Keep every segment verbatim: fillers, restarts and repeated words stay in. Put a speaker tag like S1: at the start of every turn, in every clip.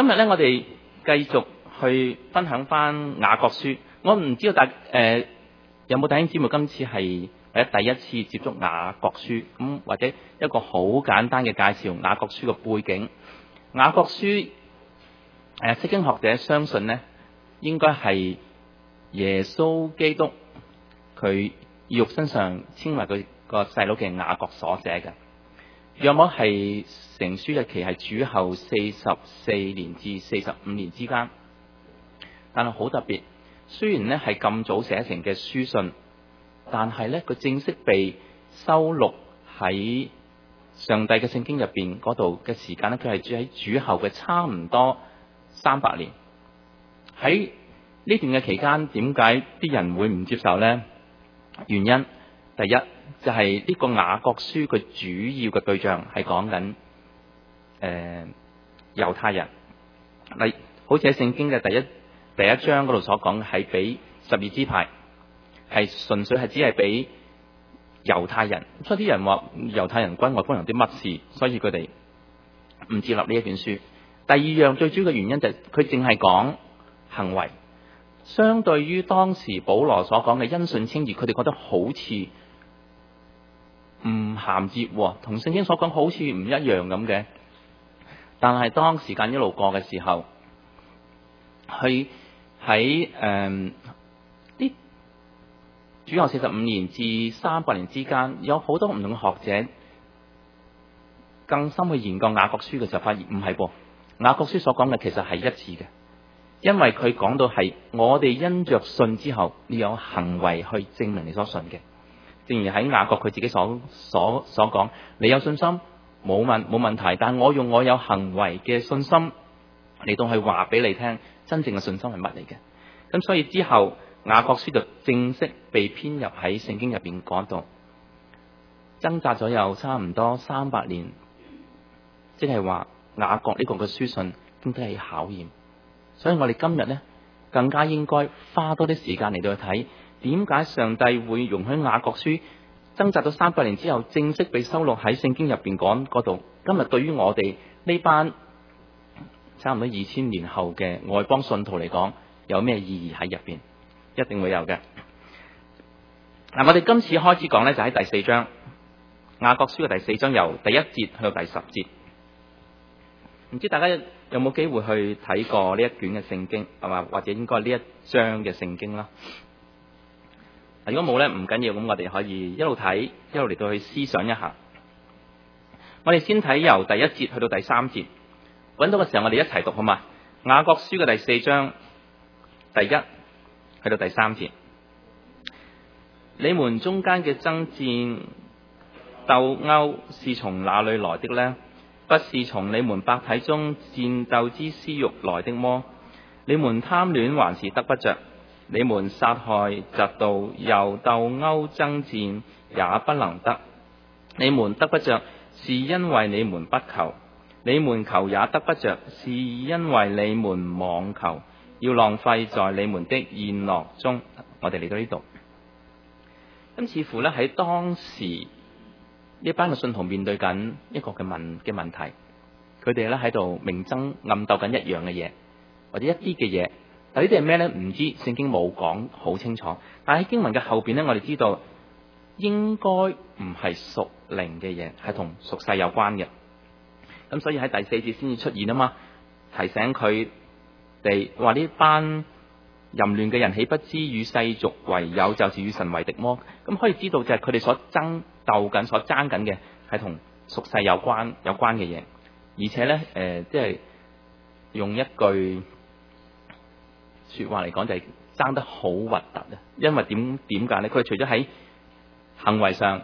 S1: 今日咧，我哋繼續去分享翻雅各書。我唔知道大誒、呃、有冇弟兄姊妹今次係或者第一次接觸雅各書咁，或者一個好簡單嘅介紹雅各書嘅背景。雅各書誒，釋經學者相信呢，應該係耶穌基督佢肉身上稱為佢個細佬嘅雅各所寫嘅。約莫係成書日期係主後四十四年至四十五年之間，但係好特別。雖然咧係咁早寫成嘅書信，但係咧佢正式被收錄喺上帝嘅聖經入邊嗰度嘅時間咧，佢係住喺主後嘅差唔多三百年。喺呢段嘅期間，點解啲人會唔接受呢？原因第一就係、是、呢個雅各書佢主要嘅對象係講緊誒猶太人，例好似喺聖經嘅第一第一章嗰度所講，係俾十二支派，係純粹係只係俾猶太人。所以啲人話猶太人關外邦人啲乜事，所以佢哋唔接納呢一卷書。第二樣最主要嘅原因就係佢淨係講行為，相對於當時保羅所講嘅因信稱義，佢哋覺得好似唔銜接，同聖經所講好似唔一樣咁嘅。但係當時間一路過嘅時候，去喺誒呢主後四十五年至三百年之間，有好多唔同嘅學者更深去研究雅各書嘅時候，發現唔係噃，雅各書所講嘅其實係一致嘅，因為佢講到係我哋因着信之後，你有行為去證明你所信嘅。正如喺雅各佢自己所所所講，你有信心冇問冇問題，但我用我有行為嘅信心嚟到去話俾你聽，真正嘅信心係乜嚟嘅。咁所以之後雅各書就正式被編入喺聖經入邊嗰度，掙扎咗有差唔多三百年，即係話雅各呢個嘅書信經得起考驗。所以我哋今日呢，更加應該花多啲時間嚟到去睇，點解上帝會容許雅各書掙扎咗三百年之後正式被收錄喺聖經入邊講嗰度。今日對於我哋呢班差唔多二千年後嘅外邦信徒嚟講，有咩意義喺入邊？一定會有嘅。嗱，我哋今次開始講呢，就喺第四章雅各書嘅第四章，由第一節去到第十節。唔知大家有冇機會去睇過呢一卷嘅聖經，係嘛？或者應該呢一章嘅聖經啦。如果冇呢，唔緊要，咁我哋可以一路睇，一路嚟到去思想一下。我哋先睇由第一節去到第三節，揾到嘅時候我哋一齊讀好嘛？雅各書嘅第四章第一去到第三節，你們中間嘅爭戰鬥毆是從哪裏來的呢？不是從你們百體中戰鬥之私欲來的麼？你們貪戀還是得不着？你們殺害嫉妒又鬥毆爭戰也不能得。你們得不着，是因為你們不求；你們求也得不着，是因為你們妄求，要浪費在你們的宴樂中。我哋嚟到呢度，咁似乎咧喺當時呢班嘅信徒面對緊一個嘅問嘅問題，佢哋咧喺度明爭暗鬥緊一樣嘅嘢，或者一啲嘅嘢。但呢啲係咩咧？唔知，聖經冇講好清楚。但喺經文嘅後邊咧，我哋知道應該唔係屬靈嘅嘢，係同屬世有關嘅。咁所以喺第四節先至出現啊嘛，提醒佢哋話呢班淫亂嘅人，豈不知與世俗為友，就是與神為敵麼？咁可以知道就係佢哋所爭鬥緊、所爭緊嘅係同屬世有關有關嘅嘢，而且咧誒、呃，即係用一句說話嚟講，就係爭得好核突啊！因為點點解咧？佢哋除咗喺行為上、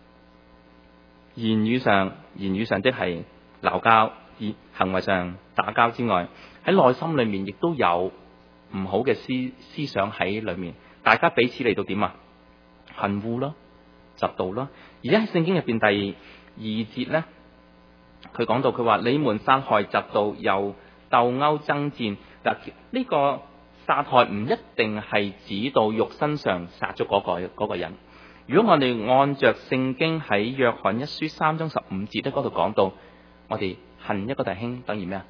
S1: 言語上、言語上即係鬧交，以行為上打交之外，喺內心裏面亦都有唔好嘅思思想喺裏面。大家彼此嚟到點啊？恨惡咯，嫉妒咯。而家喺聖經入邊第二節咧，佢講到佢話：你們殺害嫉妒又鬥毆爭戰。嗱，呢個殺害唔一定係指到肉身上殺咗嗰個嗰個人。如果我哋按着聖經喺約翰一書三章十五節咧嗰度講到，我哋恨一個弟兄等於咩啊？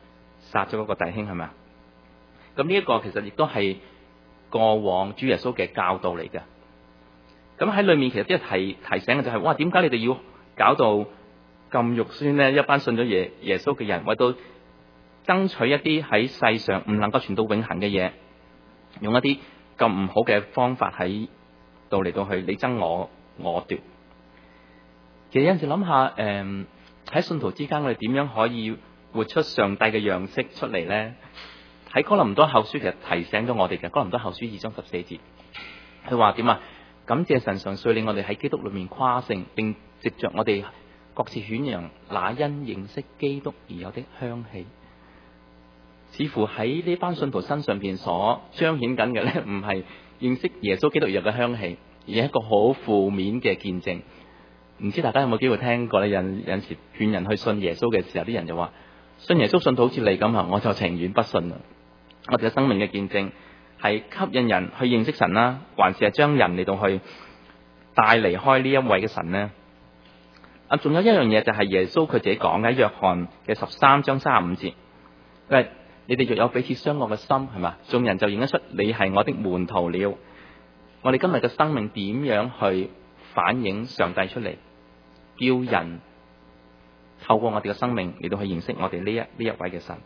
S1: 殺咗嗰個弟兄係咪啊？咁呢一個其實亦都係過往主耶穌嘅教導嚟嘅。咁喺裏面其實啲提提醒嘅就係、是，哇，點解你哋要搞到咁肉酸呢？一班信咗耶耶穌嘅人，為到爭取一啲喺世上唔能夠傳到永恆嘅嘢，用一啲咁唔好嘅方法喺度嚟到去你爭我我奪。其實有陣時諗下，誒、呃、喺信徒之間，我哋點樣可以活出上帝嘅樣式出嚟呢？喺哥林多後書其實提醒咗我哋嘅，哥林多後書二章十四節，佢話點啊？感謝神常率領我哋喺基督裏面誇勝，並藉着我哋各自顯揚那因認識基督而有的香氣。似乎喺呢班信徒身上邊所彰顯緊嘅咧，唔係認識耶穌基督而有嘅香氣，而係一個好負面嘅見證。唔知大家有冇機會聽過咧？有有陣時勸人去信耶穌嘅時候，啲人就話信耶穌信到好似你咁啊，我就情願不信啦。我哋嘅生命嘅見證係吸引人去認識神啦，還是係將人嚟到去帶離開呢一位嘅神呢？啊，仲有一樣嘢就係耶穌佢自己講喺約翰嘅十三章三十五節，喂，你哋若有彼此相愛嘅心，係嘛？眾人就認得出你係我的門徒了。我哋今日嘅生命點樣去反映上帝出嚟，叫人透過我哋嘅生命嚟到去認識我哋呢一呢一位嘅神。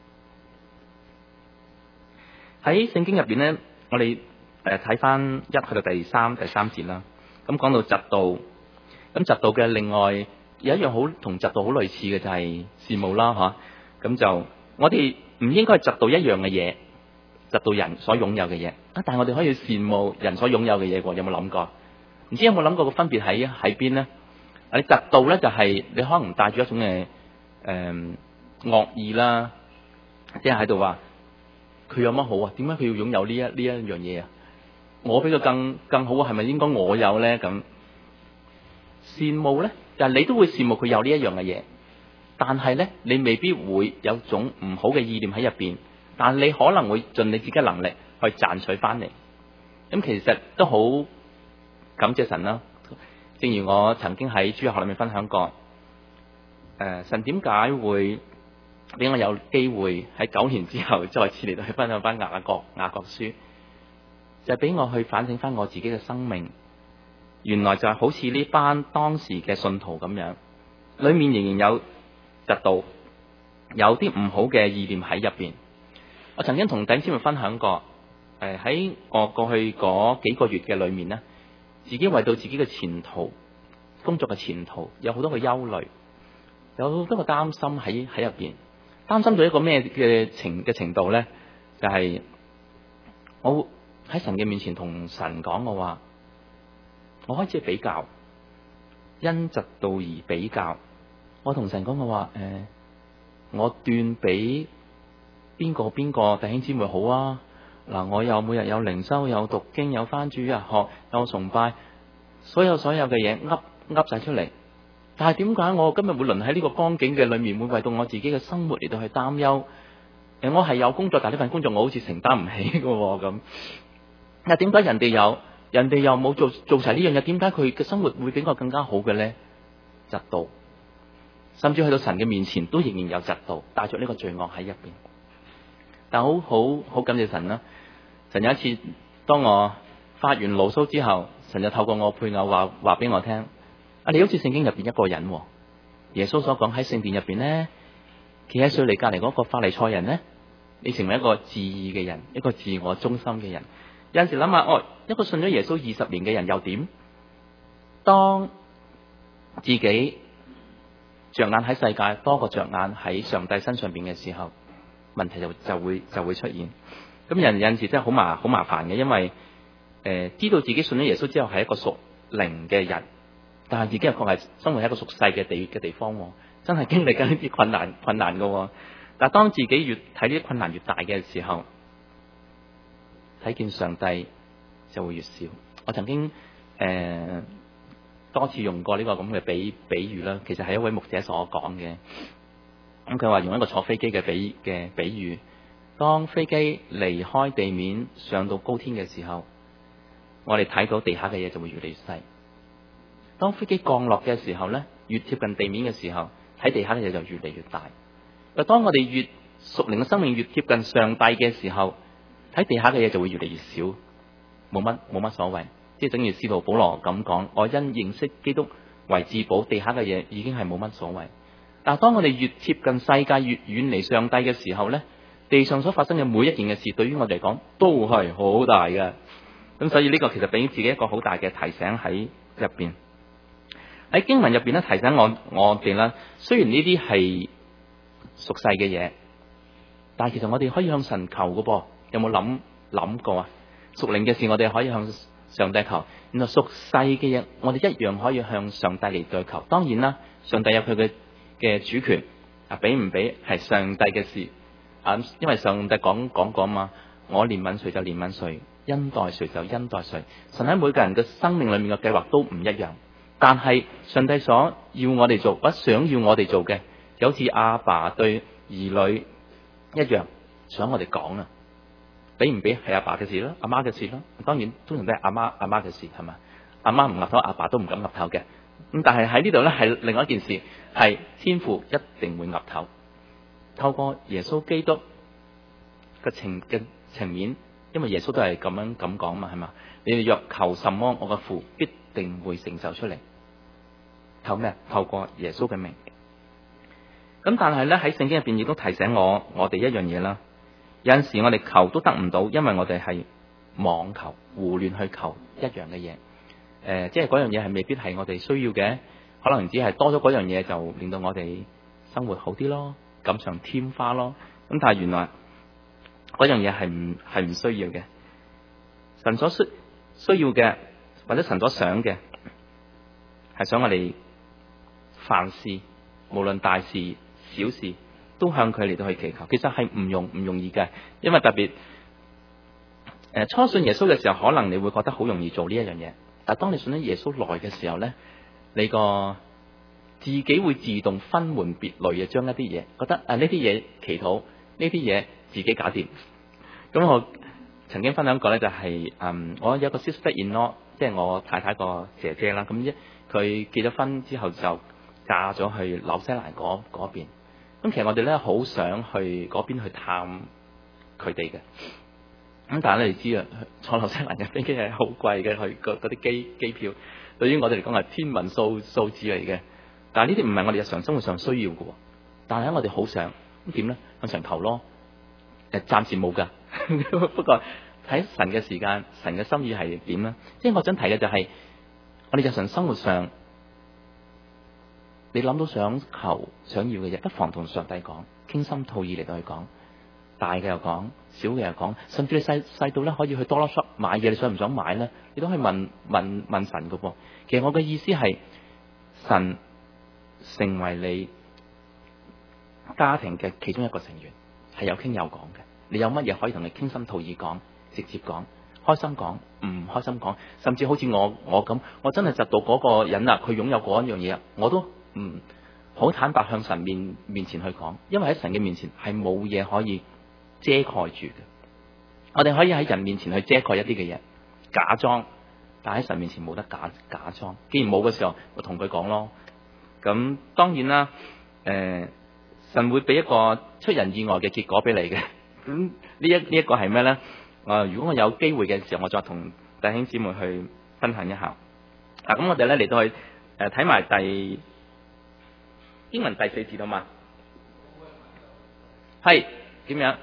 S1: 喺聖經入邊咧，我哋誒睇翻一去到第三第三節啦。咁講到嫉妒，咁嫉妒嘅另外有一樣好同嫉妒好類似嘅就係羨慕啦，吓。咁就我哋唔應該係嫉妒一樣嘅嘢，嫉妒人所擁有嘅嘢啊，但係我哋可以羨慕人所擁有嘅嘢喎。有冇諗過？唔知有冇諗過個分別喺喺邊咧？你嫉妒咧就係你可能帶住一種嘅誒惡意啦，即係喺度話佢有乜好啊？點解佢要擁有呢一呢一樣嘢啊？我比佢更更好啊？係咪應該我有咧？咁羨慕咧，就係你都會羨慕佢有呢一樣嘅嘢，但係咧你未必會有種唔好嘅意念喺入邊，但你可能會盡你自己嘅能力去賺取翻嚟。咁其實都好感謝神啦。正如我曾經喺主日學裏面分享過，誒、呃、神點解會俾我有機會喺九年之後再次嚟到去分享翻雅各雅各書，就係、是、俾我去反省翻我自己嘅生命，原來就係好似呢班當時嘅信徒咁樣，裏面仍然有嫉妒，有啲唔好嘅意念喺入邊。我曾經同弟兄姊妹分享過，誒、呃、喺我過去嗰幾個月嘅裏面呢，自己為到自己嘅前途、工作嘅前途有好多嘅憂慮，有好多嘅擔心喺喺入邊。擔心到一個咩嘅程嘅程度咧？就係、是、我喺神嘅面前同神講，我話我開始比較，因嫉妒而比較。我同神講，我話誒、呃，我斷比邊個邊個弟兄姊妹好啊！嗱，我又每日有靈修，有讀經，有返主日學，有崇拜，所有所有嘅嘢噏噏晒出嚟。但係點解我今日會淪喺呢個光景嘅裏面，會為到我自己嘅生活嚟到去擔憂？誒，我係有工作，但係呢份工作我好似承擔唔起嘅咁。但係點解人哋有，人哋又冇做做齊呢樣嘢？點解佢嘅生活會比我更加好嘅咧？嫉妒，甚至去到神嘅面前都仍然有嫉妒，帶着呢個罪惡喺入邊。但好好好感謝神啦！神有一次當我發完牢騷之後，神就透過我配偶話話俾我聽。啊！你好似聖經入邊一個人，耶穌所講喺聖殿入邊咧，企喺水泥隔籬嗰個法利賽人咧，你成為一個自義嘅人，一個自我中心嘅人。有陣時諗下，哦，一個信咗耶穌二十年嘅人又點？當自己着眼喺世界多過着眼喺上帝身上邊嘅時候，問題就就會就會出現。咁人有陣時真係好麻好麻煩嘅，因為誒、呃、知道自己信咗耶穌之後係一個屬靈嘅人。但係自己又確係生活喺一個屬世嘅地嘅地方，真係經歷緊呢啲困難困難嘅。但係當自己越睇呢啲困難越大嘅時候，睇見上帝就會越少。我曾經誒、呃、多次用過呢個咁嘅比比喻啦，其實係一位牧者所講嘅。咁佢話用一個坐飛機嘅比嘅比喻，當飛機離開地面上到高天嘅時候，我哋睇到地下嘅嘢就會越嚟越細。當飛機降落嘅時候咧，越貼近地面嘅時候，睇地下嘅嘢就越嚟越大。但當我哋越屬靈嘅生命越貼近上帝嘅時候，喺地下嘅嘢就會越嚟越少，冇乜冇乜所謂。即係正如使徒保羅咁講，我因認識基督為至寶，地下嘅嘢已經係冇乜所謂。但係當我哋越貼近世界，越遠離上帝嘅時候呢，地上所發生嘅每一件嘅事，對於我哋嚟講都係好大嘅。咁所以呢個其實俾自己一個好大嘅提醒喺入邊。喺經文入邊咧，提醒我我哋啦，雖然呢啲係屬世嘅嘢，但係其實我哋可以向神求嘅噃。有冇諗諗過啊？屬靈嘅事我哋可以向上帝求，然後屬世嘅嘢我哋一樣可以向上帝嚟對求。當然啦，上帝有佢嘅嘅主權啊，俾唔俾係上帝嘅事啊，因為上帝講講過嘛，我憐憫誰就憐憫誰，恩待誰就恩待誰。神喺每個人嘅生命裏面嘅計劃都唔一樣，但係上帝所要我哋做，或者想要我哋做嘅，就好似阿爸對兒女一樣，想我哋講啊，俾唔俾係阿爸嘅事咯，阿媽嘅事咯。當然通常都係阿媽阿媽嘅事，係嘛？阿媽唔岌頭，阿爸都唔敢岌頭嘅。咁但係喺呢度咧，係另外一件事，係天父一定會岌頭。透過耶穌基督嘅情嘅情面，因為耶穌都係咁樣咁講嘛，係嘛？你哋若求什麼，我嘅父必定會成就出嚟。求咩？透過耶穌嘅名。咁但係咧，喺聖經入邊亦都提醒我我哋一樣嘢啦。有陣時我哋求都得唔到，因為我哋係妄求、胡亂去求一樣嘅嘢。誒、呃，即係嗰樣嘢係未必係我哋需要嘅，可能只係多咗嗰樣嘢就令到我哋生活好啲咯，錦上添花咯。咁但係原來嗰樣嘢係唔係唔需要嘅。神所需需要嘅，或者神所想嘅，係想我哋凡事無論大事小事都向佢嚟到去祈求。其實係唔容唔容易嘅，因為特別誒、呃、初信耶穌嘅時候，可能你會覺得好容易做呢一樣嘢。但係當你信咗耶穌來嘅時候咧，你個自己會自動分門別類嘅將一啲嘢覺得啊，呢啲嘢祈禱，呢啲嘢自己搞掂。咁我曾經分享過咧，就係、是、嗯，我有個 sister-in-law， 即係我太太個姐姐啦。咁一佢結咗婚之後就嫁咗去紐西蘭嗰嗰邊。咁其實我哋咧好想去嗰邊去探佢哋嘅。咁但係你知啊，坐紐西蘭嘅飛機係好貴嘅，去嗰啲機機票對於我哋嚟講係天文數數字嚟嘅。但係呢啲唔係我哋日常生活上需要嘅。但係我哋好想咁點咧？向上求咯。誒，暫時冇噶。不過睇神嘅時間，神嘅心意係點咧？即係我想提嘅就係、是、我哋日常生活上，你諗到想求想要嘅嘢，不妨同上帝講，傾心吐意嚟到去講，大嘅又講，小嘅又講，甚至你細細到咧可以去多啦 shop 買嘢，你想唔想買咧？你都可以問問問神噶噃。其實我嘅意思係，神成為你家庭嘅其中一個成員，係有傾有講嘅。你有乜嘢可以同你傾心吐意講，直接講，開心講，唔開心講，甚至好似我我咁，我真係窒到嗰個人啊，佢擁有嗰一樣嘢，我都唔好坦白向神面面前去講，因為喺神嘅面前係冇嘢可以遮蓋住嘅。我哋可以喺人面前去遮蓋一啲嘅嘢，假裝，但喺神面前冇得假假裝。既然冇嘅時候，我同佢講咯。咁當然啦，誒、呃，神會俾一個出人意外嘅結果俾你嘅。咁呢一呢一個係咩咧？啊，如果我有機會嘅時候，我再同弟兄姊妹去分享一下。嗱、啊，咁我哋咧嚟到去誒睇埋第經文第四節好嘛？係點樣？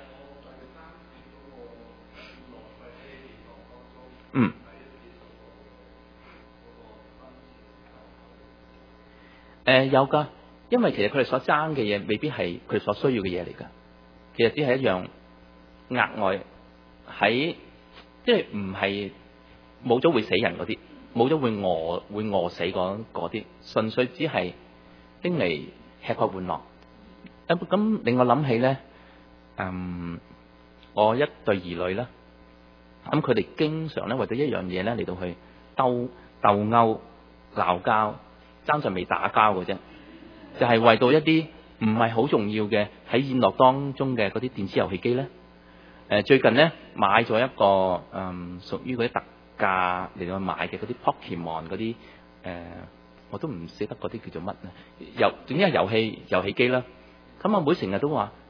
S1: 嗯。誒、呃、有噶，因為其實佢哋所爭嘅嘢未必係佢哋所需要嘅嘢嚟噶，其實只係一樣額外喺，即係唔係冇咗會死人嗰啲，冇咗會餓會餓死嗰啲，純粹只係拎嚟吃喝玩樂。咁咁令我諗起咧，嗯，我一對兒女啦，咁佢哋經常咧為咗一樣嘢咧嚟到去鬥鬥毆鬧交。爭在未打交嘅啫，就係、是、為到一啲唔係好重要嘅喺宴樂當中嘅嗰啲電子遊戲機咧。誒、呃，最近咧買咗一個誒、嗯、屬於嗰啲特價嚟到買嘅嗰啲 Pokemon 嗰啲誒，我都唔識得嗰啲叫做乜咧。遊總之係遊戲遊戲機啦。咁阿妹成日都話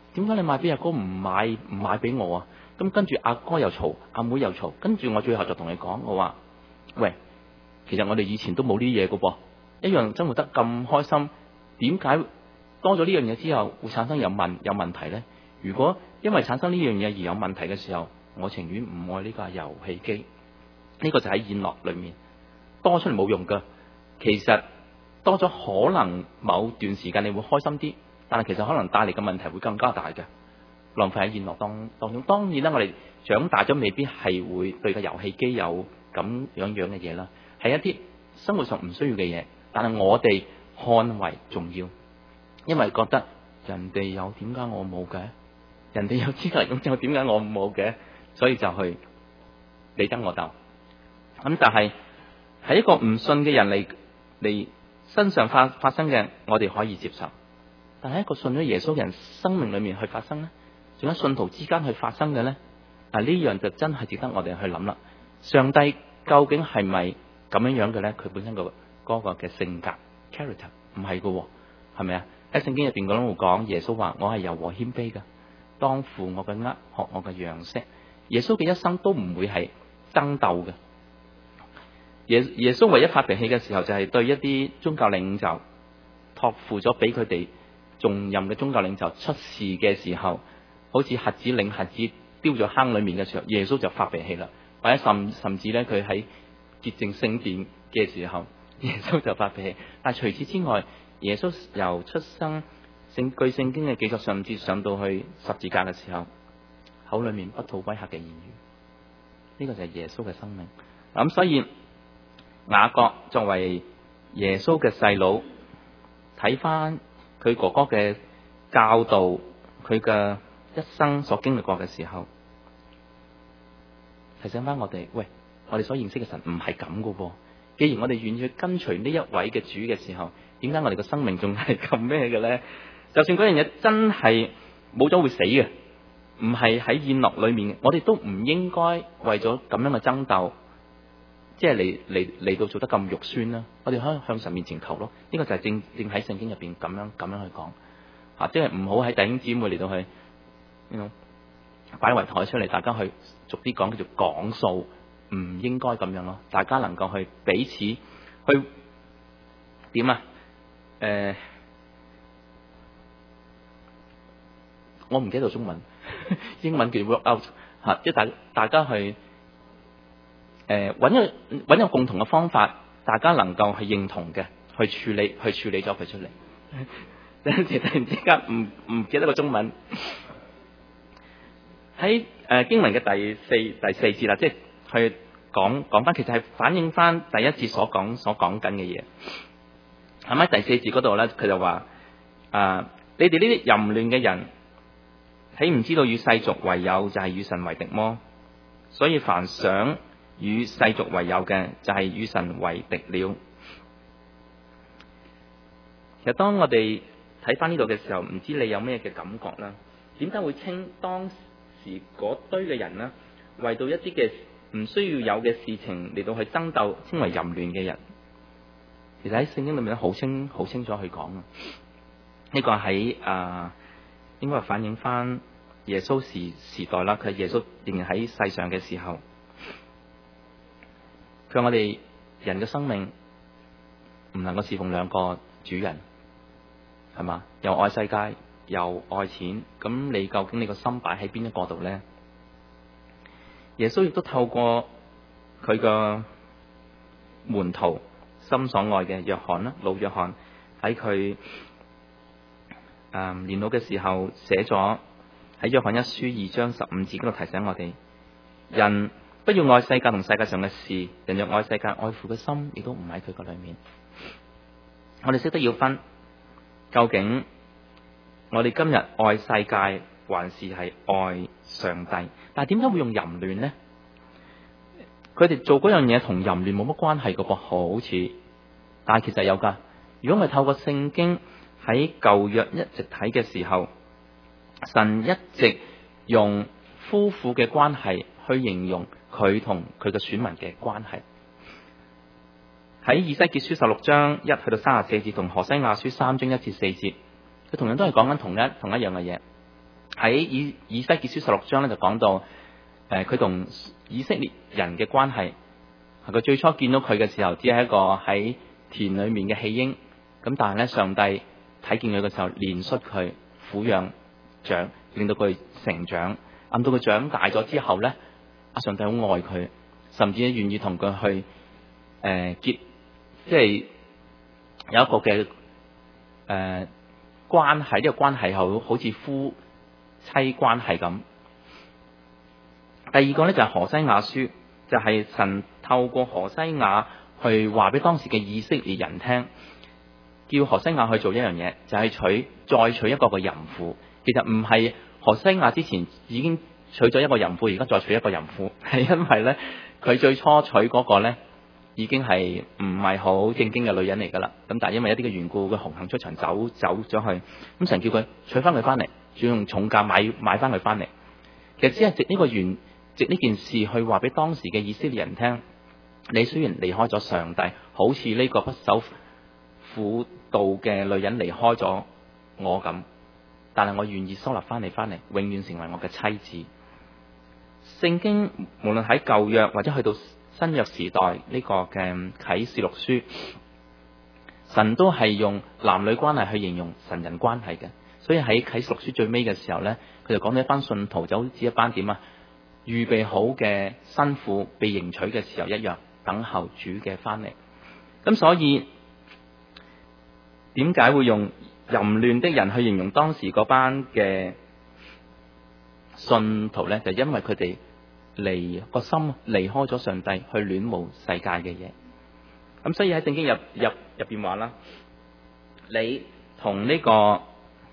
S1: 點解你買俾阿哥唔買唔買俾我啊？咁跟住阿哥又嘈，阿妹又嘈，跟住我最後就同你講，我話喂，其實我哋以前都冇呢啲嘢噶噃，一樣生活得咁開心，點解多咗呢樣嘢之後會產生有問有問題呢？如果因為產生呢樣嘢而有問題嘅時候，我情願唔愛呢架遊戲機。呢個就喺宴樂裏面多出嚟冇用噶。其實多咗可能某段時間你會開心啲，但係其實可能帶嚟嘅問題會更加大嘅。浪費喺宴樂當當中，當然啦，我哋長大咗未必係會對個遊戲機有咁樣樣嘅嘢啦，係一啲生活上唔需要嘅嘢，但係我哋看為重要，因為覺得人哋有點解我冇嘅，人哋有資格擁有點解我冇嘅，所以就去你爭我鬥。咁但係喺一個唔信嘅人嚟嚟身上發發生嘅，我哋可以接受，但係一個信咗耶穌嘅人生命裏面去發生呢，仲有信徒之間去發生嘅呢，啊呢樣就真係值得我哋去諗啦。上帝究竟係咪咁樣樣嘅呢？佢本身個嗰個嘅性格 character 唔係噶，係咪啊？喺聖經入邊嗰度講，耶穌話我係柔和謙卑噶，當負我嘅軛，學我嘅樣式。耶穌嘅一生都唔會係爭鬥嘅。耶耶穌唯一發脾氣嘅時候，就係對一啲宗教領袖託付咗俾佢哋重任嘅宗教領袖出事嘅時候，好似瞎子領瞎子丟咗坑裏面嘅時候，耶穌就發脾氣啦。或者甚甚至咧，佢喺潔淨聖殿嘅時候，耶穌就發脾氣。但係除此之外，耶穌由出生聖據聖經嘅記載，甚至上到去十字架嘅時候，口裏面不吐威嚇嘅言語，呢、這個就係耶穌嘅生命。咁、嗯、所以雅各作為耶穌嘅細佬，睇翻佢哥哥嘅教導，佢嘅一生所經歷過嘅時候，提醒翻我哋，喂，我哋所認識嘅神唔係咁噶噃。既然我哋願意去跟隨呢一位嘅主嘅時候，點解我哋嘅生命仲係咁咩嘅咧？就算嗰樣嘢真係冇咗會死嘅，唔係喺宴樂裏面嘅，我哋都唔應該為咗咁樣嘅爭鬥，即係嚟嚟嚟到做得咁肉酸啦。我哋可以向神面前求咯。呢、這個就係正正喺聖經入邊咁樣咁樣去講，啊，即係唔好喺弟兄姊妹嚟到去，你know，擺圍台出嚟，大家去逐啲講，叫做講數，唔應該咁樣咯。大家能夠去彼此去點啊？誒、呃，我唔記得到中文，英文叫 work out 吓、啊，即係大大家去誒揾、呃、一揾一個共同嘅方法，大家能夠係認同嘅，去處理去處理咗佢出嚟。有陣時突然之間唔唔記得個中文。喺誒、呃、經文嘅第四第四節啦，即係去講講翻，其實係反映翻第一節所講所講緊嘅嘢。係咪第四節嗰度咧？佢就話：啊，你哋呢啲淫亂嘅人，豈唔知道與世俗為友就係與神為敵麼？所以凡想與世俗為友嘅，就係與神為敵了。其實當我哋睇翻呢度嘅時候，唔知你有咩嘅感覺啦？點解會稱當時嗰堆嘅人呢，為到一啲嘅唔需要有嘅事情嚟到去爭鬥，稱為淫亂嘅人？其實喺聖經裏面好清好清楚去講啊！呢個喺啊，應該係反映翻耶穌時時代啦。佢耶穌仍然喺世上嘅時候，佢話我哋人嘅生命唔能夠侍奉兩個主人，係嘛？又愛世界，又愛錢，咁你究竟你個心擺喺邊一個度咧？耶穌亦都透過佢個門徒心所愛嘅約翰啦，老約翰喺佢誒年老嘅時候寫咗喺約翰一書二章十五節嗰度提醒我哋：人不要愛世界同世界上嘅事，人若愛世界，愛父嘅心亦都唔喺佢個裏面。我哋識得要分，究竟我哋今日愛世界還是係愛上帝？但係點解會用淫亂呢？佢哋做嗰樣嘢同淫亂冇乜關係噶噃，好似，但係其實有噶。如果我哋透過聖經喺舊約一直睇嘅時候，神一直用夫婦嘅關係去形容佢同佢嘅選民嘅關係。喺以西結書十六章一去到三十四節，同何西亞書三章一至四節，佢同樣都係講緊同一同一樣嘅嘢。 喺以以西結書十六章咧就講到，誒佢同以色列人嘅關係，佢最初見到佢嘅時候，只係一個喺田裏面嘅棄嬰，咁但係咧上帝睇見佢嘅時候，憐恤佢，撫養長，令到佢成長，按到佢長大咗之後咧，阿上帝好愛佢，甚至願意同佢去誒、呃、結，即係有一個嘅誒、呃、關係，呢、這個關係好好似夫妻關係咁。第二個咧就係何西阿書，就係、是、神透過何西阿去話俾當時嘅以色列人聽，叫何西阿去做一樣嘢，就係、是、娶再娶一個嘅淫婦。其實唔係何西阿之前已經娶咗一個淫婦，而家再娶一個淫婦，係因為咧佢最初娶嗰個咧已經係唔係好正經嘅女人嚟噶啦。咁但係因為一啲嘅緣故，佢紅杏出牆走走咗去，咁神叫佢娶翻佢翻嚟，仲要用重價買買翻佢翻嚟。其實只係藉呢個緣。藉呢件事去話俾當時嘅以色列人聽，你雖然離開咗上帝，好似呢個不守婦道嘅女人離開咗我咁，但係我願意收納翻你翻嚟，永遠成為我嘅妻子。聖經無論喺舊約或者去到新約時代呢、這個嘅啟示錄書，神都係用男女關係去形容神人關係嘅。所以喺啟示錄書最尾嘅時候呢，佢就講到一班信徒就好似一班點啊？預備好嘅新婦被迎娶嘅時候一樣，等候主嘅翻嚟。咁所以點解會用淫亂的人去形容當時嗰班嘅信徒呢？就因為佢哋離個心離開咗上帝，去戀慕世界嘅嘢。咁所以喺聖經入入入邊話啦，你同呢個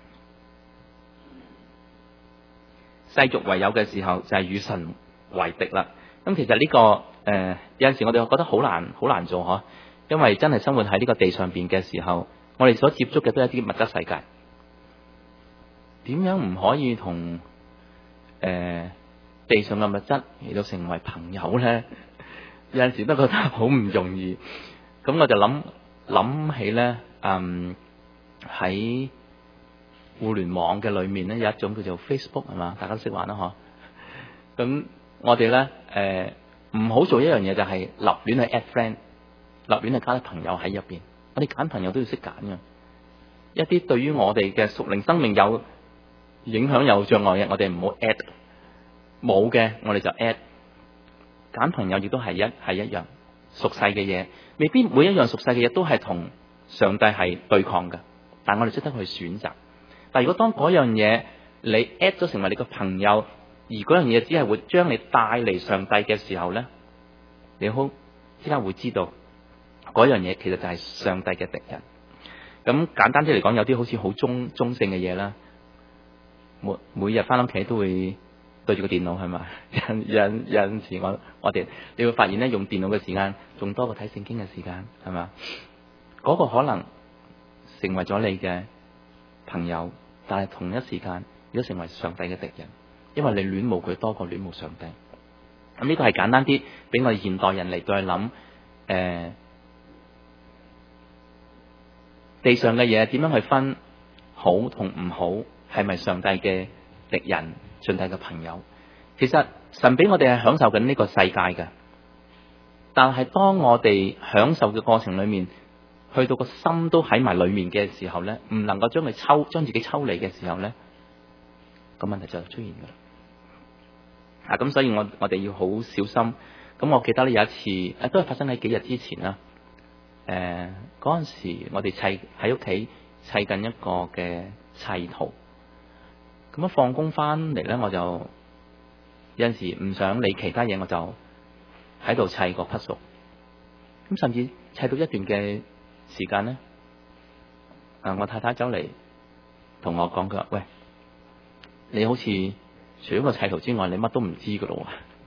S1: 世俗為友嘅時候，就係、是、與神為敵啦。咁其實呢、這個誒、呃、有陣時我哋覺得好難好難做嗬，因為真係生活喺呢個地上邊嘅時候，我哋所接觸嘅都係一啲物質世界。點樣唔可以同誒、呃、地上嘅物質嚟到成為朋友咧？有陣時都覺得好唔容易。咁我就諗諗起咧，嗯喺。互聯網嘅裏面咧有一種叫做 Facebook 係嘛，大家都識玩啦嗬。咁我哋咧誒唔好做一樣嘢，就係立亂去 add friend，立亂去加啲朋友喺入邊。我哋揀朋友都要識揀嘅，一啲對於我哋嘅屬靈生命有影響有障礙嘅，我哋唔好 add。冇嘅我哋就 add。揀朋友亦都係一係一樣屬世嘅嘢，未必每一樣屬世嘅嘢都係同上帝係對抗嘅，但係我哋識得去選擇。但如果當嗰樣嘢你 at 咗成為你個朋友，而嗰樣嘢只係會將你帶嚟上帝嘅時候咧，你好即刻會知道嗰樣嘢其實就係上帝嘅敵人。咁簡單啲嚟講，有啲好似好中中性嘅嘢啦，每每日翻屋企都會對住個電腦係嘛，有有有陣時我我哋你會發現咧，用電腦嘅時間仲多過睇聖經嘅時間係嘛，嗰、嗰個可能成為咗你嘅朋友，但係同一時間亦都成為上帝嘅敵人，因為你戀慕佢多過戀慕上帝。咁呢個係簡單啲，俾我哋現代人嚟到去諗，誒、呃，地上嘅嘢點樣去分好同唔好，係咪上帝嘅敵人，上帝嘅朋友？其實神俾我哋係享受緊呢個世界嘅，但係當我哋享受嘅過程裏面，去到個心都喺埋裏面嘅時候咧，唔能夠將佢抽，將自己抽離嘅時候咧，個問題就出現噶啦。啊，咁所以我我哋要好小心。咁我記得咧有一次，誒都係發生喺幾日之前啦。誒、呃，嗰陣時我哋砌喺屋企砌緊一個嘅砌圖。咁一放工翻嚟咧，我就有陣時唔想理其他嘢，我就喺度砌個 puzzle。咁甚至砌到一段嘅時間咧，啊，我太太走嚟同我講，佢話：喂，你好似除咗個砌圖之外，你乜都唔知噶咯。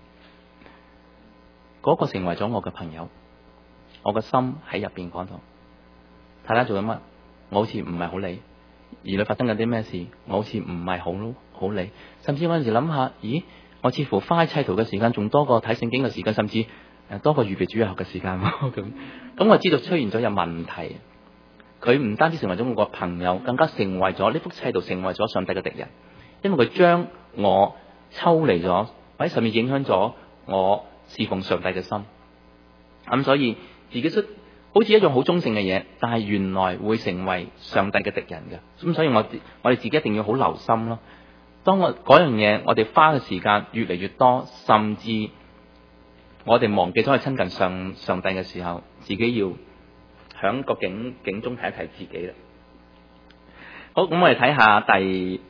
S1: 嗰個成為咗我嘅朋友，我個心喺入邊講到，太太做緊乜？我好似唔係好理。兒女發生緊啲咩事，我好似唔係好好理。甚至有陣時諗下，咦，我似乎花喺砌圖嘅時間仲多過睇聖經嘅時間，甚至誒多過預備主日學嘅時間咁。咁我知道出現咗有問題。佢唔單止成為咗我個朋友，更加成為咗呢幅砌圖成為咗上帝嘅敵人。 因為佢將我抽離咗，或者甚至影響咗我侍奉上帝嘅心。咁、嗯、所以自己出好似一樣好中性嘅嘢，但係原來會成為上帝嘅敵人嘅。咁所以我我哋自己一定要好留心咯。當我嗰樣嘢，我哋花嘅時間越嚟越多，甚至我哋忘記咗去親近上上帝嘅時候，自己要響個境境中睇一睇自己啦。好，咁我哋睇下第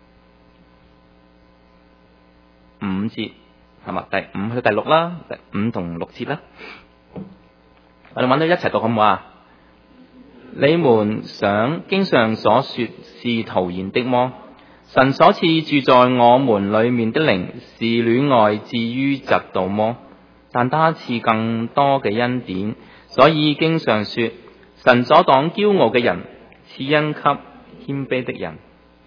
S1: 五節係嘛？第五去第六啦，第五同六節啦。我哋揾到一齊讀好唔好啊？你們想經上所說是徒然的麼？神所賜住在我們裏面的靈是戀愛至於嫉妒麼？但他賜更多嘅恩典，所以經上說，神所擋驕傲嘅人，賜恩給謙卑的人。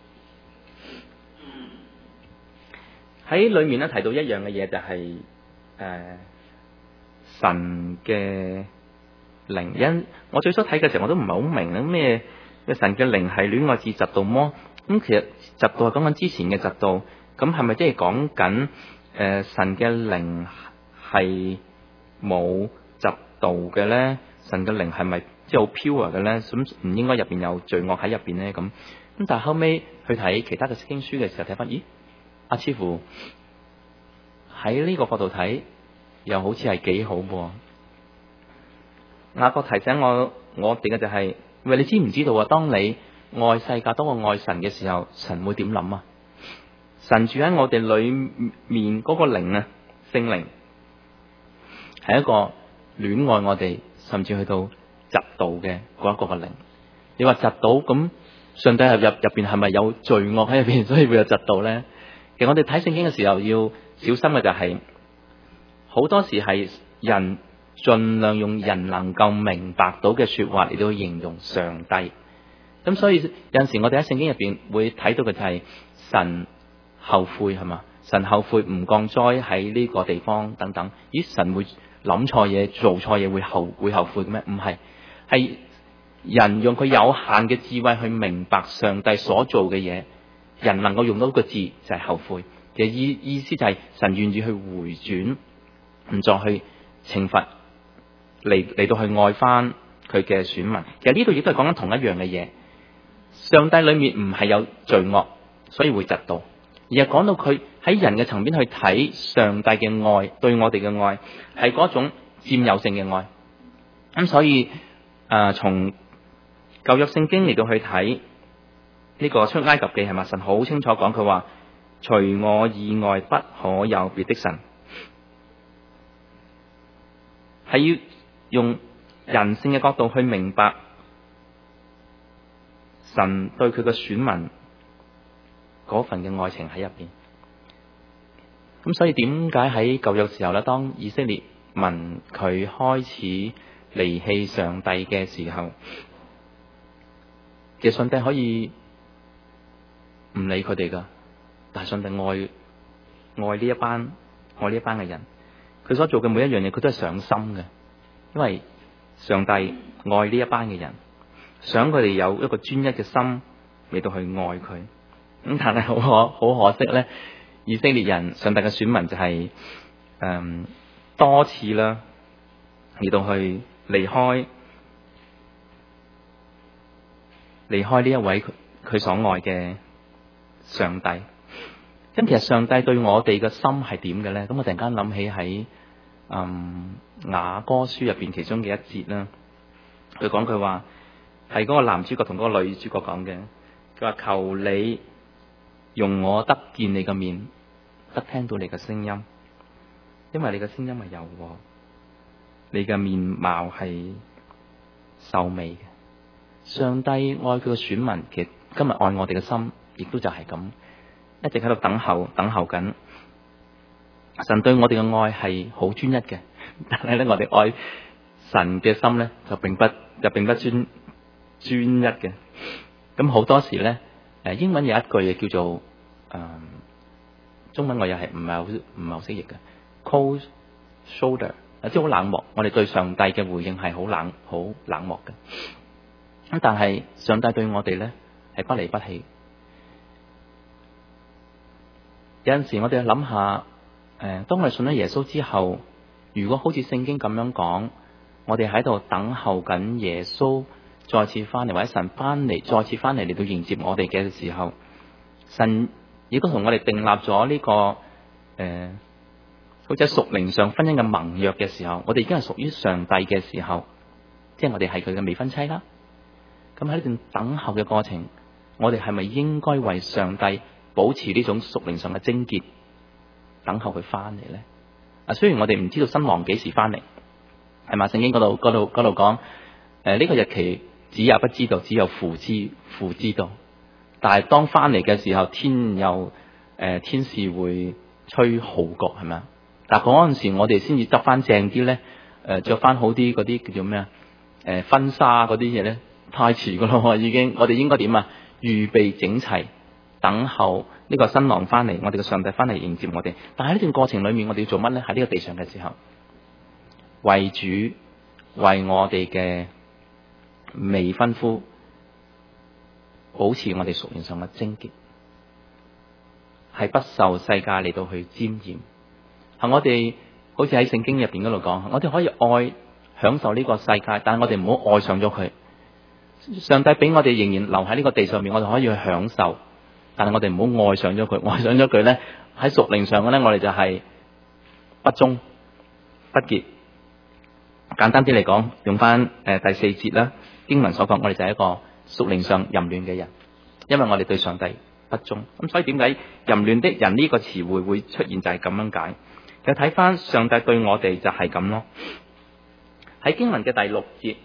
S1: 喺裏面咧提到一樣嘅嘢就係、是、誒、呃、神嘅靈。因我最初睇嘅時候我都唔係好明啊，咩神嘅靈係戀愛至嫉妒麼？咁其實嫉妒係講緊之前嘅嫉妒，咁係咪即係講緊誒神嘅靈係冇嫉妒嘅咧？神嘅靈係咪即係好 pure 嘅咧？咁唔應該入邊有罪惡喺入邊咧？咁咁但係後尾去睇其他嘅經書嘅時候，睇翻咦啊，似乎喺呢個角度睇又好似係幾好噃。雅各提醒我我哋嘅就係、是，喂，你知唔知道啊？當你愛世界多過愛神嘅時候，神會點諗啊？神住喺我哋裏面嗰個靈啊，聖靈係一個戀愛我哋，甚至去到嫉妒嘅嗰一個嘅靈。你話嫉妒咁，上帝入入入邊係咪有罪惡喺入邊，所以會有嫉妒咧？其實我哋睇聖經嘅時候要小心嘅就係、是，好多時係人盡量用人能夠明白到嘅說話嚟到形容上帝。咁所以有陣時我哋喺聖經入邊會睇到嘅就係神後悔係嘛？神後悔唔降災喺呢個地方等等。咦，神會諗錯嘢、做錯嘢會後會後悔嘅咩？唔係，係人用佢有限嘅智慧去明白上帝所做嘅嘢。人能夠用到個字就係後悔嘅意意思，就係神願意去回轉，唔再去懲罰，嚟嚟到去愛翻佢嘅選民。其實呢度亦都係講緊同一樣嘅嘢。上帝裏面唔係有罪惡，所以會嫉妒，而係講到佢喺人嘅層面去睇上帝嘅愛，對我哋嘅愛係嗰種佔有性嘅愛。咁所以誒，從舊約聖經嚟到去睇呢個出埃及記係嘛？神好清楚講，佢話除我以外不可有別的神，係要用人性嘅角度去明白神對佢嘅選民嗰份嘅愛情喺入邊。咁所以點解喺舊約時候咧，當以色列民佢開始離棄上帝嘅時候，其實上帝可以唔理佢哋噶，但係上帝愛愛呢一班愛呢一班嘅人，佢所做嘅每一樣嘢佢都係上心嘅，因為上帝愛呢一班嘅人，想佢哋有一個專一嘅心嚟到去愛佢。咁但係好可好可惜咧，以色列人上帝嘅選民就係、是、誒、嗯、多次啦嚟到去離開離開呢一位佢所愛嘅上帝。咁其實上帝對我哋嘅心係點嘅咧？咁我突然間諗起喺嗯雅歌書入邊其中嘅一節啦，佢講佢話係嗰個男主角同嗰個女主角講嘅，佢話求你用我得見你嘅面，得聽到你嘅聲音，因為你嘅聲音係柔和，你嘅面貌係秀美嘅。上帝愛佢嘅選民，其實今日愛我哋嘅心，亦都就係咁，一直喺度等候，等候緊。神對我哋嘅愛係好專一嘅，但係咧我哋愛神嘅心咧就並不就並不專專一嘅。咁好多時咧，誒英文有一句嘢叫做誒、嗯，中文我又係唔係好唔係好識譯嘅 ，cold shoulder， 即係好冷漠。我哋對上帝嘅回應係好冷好冷漠嘅。咁但係上帝對我哋咧係不離不棄。 有陣時我哋諗下，誒，當我哋信咗耶穌之後，如果好似聖經咁樣講，我哋喺度等候緊耶穌再次翻嚟，或者神翻嚟再次翻嚟嚟到迎接我哋嘅時候，神亦都同我哋訂立咗呢、這個誒、呃，好似喺屬靈上婚姻嘅盟約嘅時候，我哋已經係屬於上帝嘅時候，即係我哋係佢嘅未婚妻啦。咁喺呢段等候嘅過程，我哋係咪應該為上帝保持呢種屬靈上嘅貞潔，等候佢翻嚟咧？啊，雖然我哋唔知道新郎幾時翻嚟，係嘛？聖經嗰度嗰度嗰度講，誒、呃、呢、這個日期子也不知道，只有父知父知道。但係當翻嚟嘅時候，天有誒、呃、天使會吹號角，係咪啊？但係嗰陣時我哋先至執翻正啲咧，誒着翻好啲嗰啲叫做咩啊？誒、呃、婚紗嗰啲嘢咧，太遲噶咯，已經。我哋應該點啊？預備整齊，等候呢個新郎翻嚟，我哋嘅上帝翻嚟迎接我哋。但係呢段過程裏面，我哋要做乜咧？喺呢個地上嘅時候，為主，為我哋嘅未婚夫，保持我哋屬靈上嘅貞潔，係不受世界嚟到去沾染。係我哋好似喺聖經入邊嗰度講，我哋可以愛享受呢個世界，但係我哋唔好愛上咗佢。上帝俾我哋仍然留喺呢個地上面，我哋可以去享受，但係我哋唔好愛上咗佢。愛上咗佢咧，喺屬靈上嘅咧，我哋就係不忠不潔。簡單啲嚟講，用翻誒、呃、第四節啦，經文所講，我哋就係一個屬靈上淫亂嘅人，因為我哋對上帝不忠。咁所以點解淫亂的人呢個詞彙會出現，就係咁樣解。就睇翻上帝對我哋就係咁咯。喺經文嘅第六節，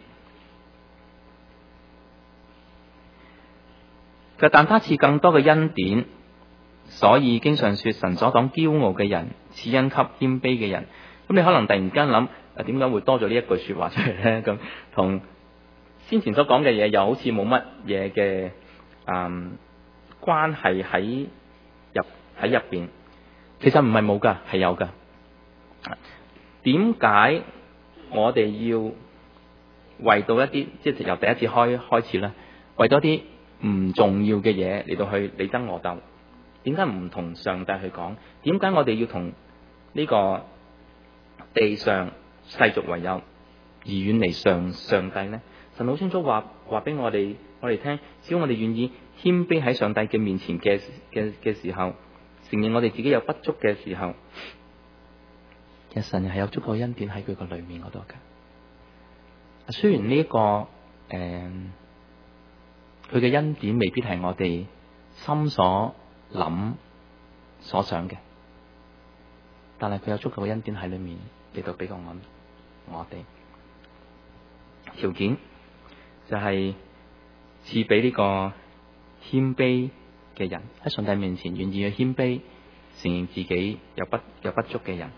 S1: 就但他賜更多嘅恩典，所以經常說神所講驕傲嘅人賜恩給謙卑嘅人。咁你可能突然間諗，啊點解會多咗呢一句說話出嚟咧？咁同先前所講嘅嘢又好似冇乜嘢嘅嗯關係喺入喺入邊。其實唔係冇噶，係有噶。點解我哋要為到一啲，即係由第一次開開始咧，為咗啲唔重要嘅嘢嚟到去你爭我鬥？點解唔同上帝去講？點解我哋要同呢個地上世俗為友，而遠離上上帝呢？神好清楚話話俾我哋我哋聽，只要我哋願意謙卑喺上帝嘅面前嘅嘅嘅時候，承認我哋自己有不足嘅時候，其實神係有足夠恩典喺佢個裏面嗰度嘅。雖然呢、這、一個誒，佢、呃、嘅恩典未必係我哋心所諗所想嘅，但係佢有足夠嘅恩典喺裏面嚟到俾個我我哋條件，就係賜俾呢個謙卑嘅人喺上帝面前願意去謙卑，承認自己有不有不足嘅人。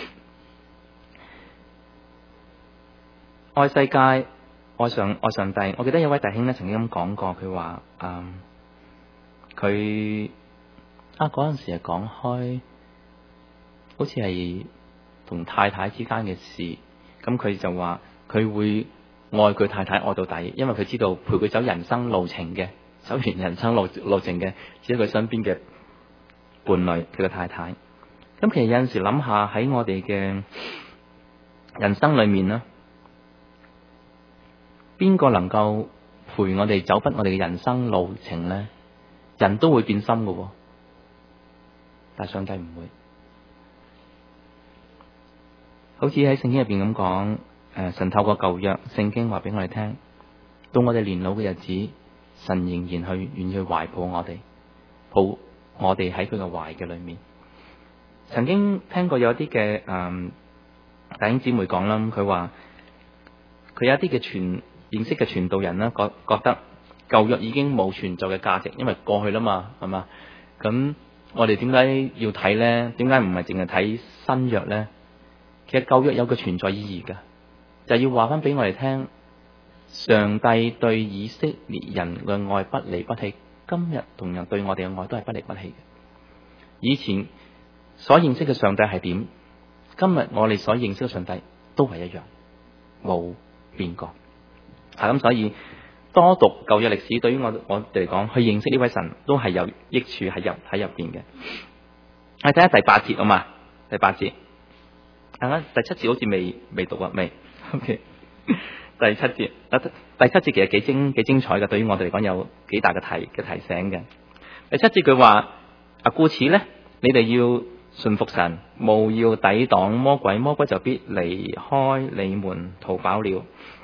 S1: 愛世界，愛上愛上帝。我記得有位弟兄咧曾經咁講過，佢話：嗯，佢啊嗰陣時係講開，好似係同太太之間嘅事。咁佢就話佢會愛佢太太愛到底，因為佢知道陪佢走人生路程嘅，走完人生路路程嘅，只係佢身邊嘅伴侶，佢嘅太太。咁其實有陣時諗下喺我哋嘅人生裏面咧，邊個能夠陪我哋走返我哋嘅人生路程咧？人都會變心嘅，但係上帝唔會。好似喺聖經入邊咁講，誒，神透過舊約聖經話俾我哋聽，到我哋年老嘅日子，神仍然去願意去懷抱我哋，抱我哋喺佢嘅懷嘅裏面。曾經聽過有啲嘅誒弟兄姊妹講啦，佢話佢有一啲嘅傳認識嘅傳道人啦，覺覺得舊約已經冇存在嘅價值，因為過去啦嘛，係嘛？咁我哋點解要睇咧？點解唔係淨係睇新約咧？其實舊約有個存在意義噶，就係要話翻俾我哋聽，上帝對以色列人嘅愛不離不棄，今日同樣對我哋嘅愛都係不離不棄嘅。以前所認識嘅上帝係點，今日我哋所認識嘅上帝都係一樣，冇變過。係咁，所以多讀舊約歷史，對於我我哋嚟講，去認識呢位神都係有益處喺入喺入邊嘅。 我哋睇下第八節啊嘛，第八節，啊第七節好似未未讀啊，未 OK。第七節，第七節其實幾精幾精彩嘅，對於我哋嚟講有幾大嘅提嘅提醒嘅。第七節佢話啊，故此咧，你哋要順服神，務要抵擋魔鬼，魔鬼就必離開你們逃跑了。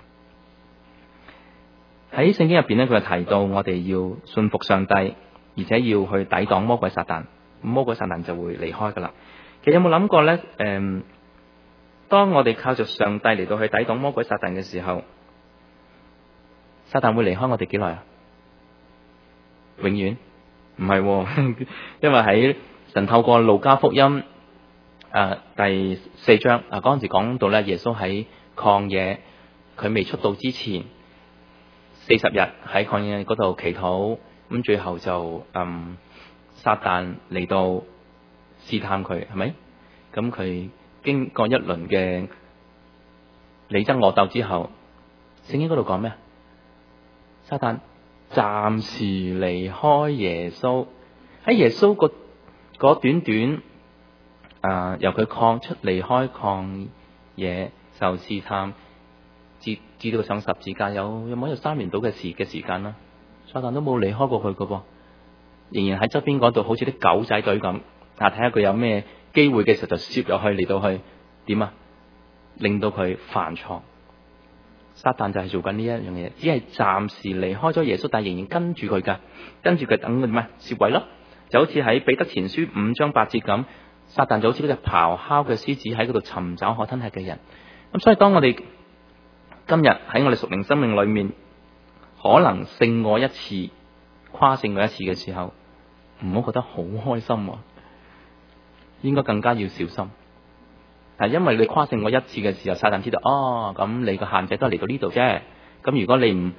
S1: 喺聖經入邊咧，佢就提到我哋要順服上帝，而且要去抵擋魔鬼撒旦，魔鬼撒旦就會離開噶啦。其實有冇諗過咧？誒、嗯，當我哋靠着上帝嚟到去抵擋魔鬼撒旦嘅時候，撒旦會離開我哋幾耐啊？永遠唔係、哦，因為喺神透過路加福音誒、呃、第四章啊嗰陣時講到咧，耶穌喺曠野，佢未出道之前四十日喺曠野嗰度祈禱，咁最後就嗯撒旦嚟到試探佢，係咪？咁佢經過一輪嘅你爭我鬥之後，聖經嗰度講咩？撒旦暫時離開耶穌，喺耶穌個嗰短短啊、呃、由佢曠出離開曠野受試探，至至到上十字架有有冇有三年到嘅時嘅時間啦？撒旦都冇離開過佢噶噃，仍然喺側邊嗰度好似啲狗仔隊咁，啊睇下佢有咩機會嘅時候就攝入去嚟到去點啊，令到佢犯錯。撒旦就係做緊呢一樣嘢，只係暫時離開咗耶穌，但係仍然跟住佢噶，跟住佢等佢咩攝位咯。就好似喺彼得前書五章八節咁，撒旦就好似嗰隻咆哮嘅獅子喺嗰度尋找可吞吃嘅人。咁所以當我哋今日喺我哋屬靈生命裏面可能勝過一次、跨勝過一次嘅時候，唔好覺得好開心啊，應該更加要小心。係因為你跨勝過一次嘅時候，撒旦知道哦，咁你個限制都係嚟到呢度啫。咁如果你唔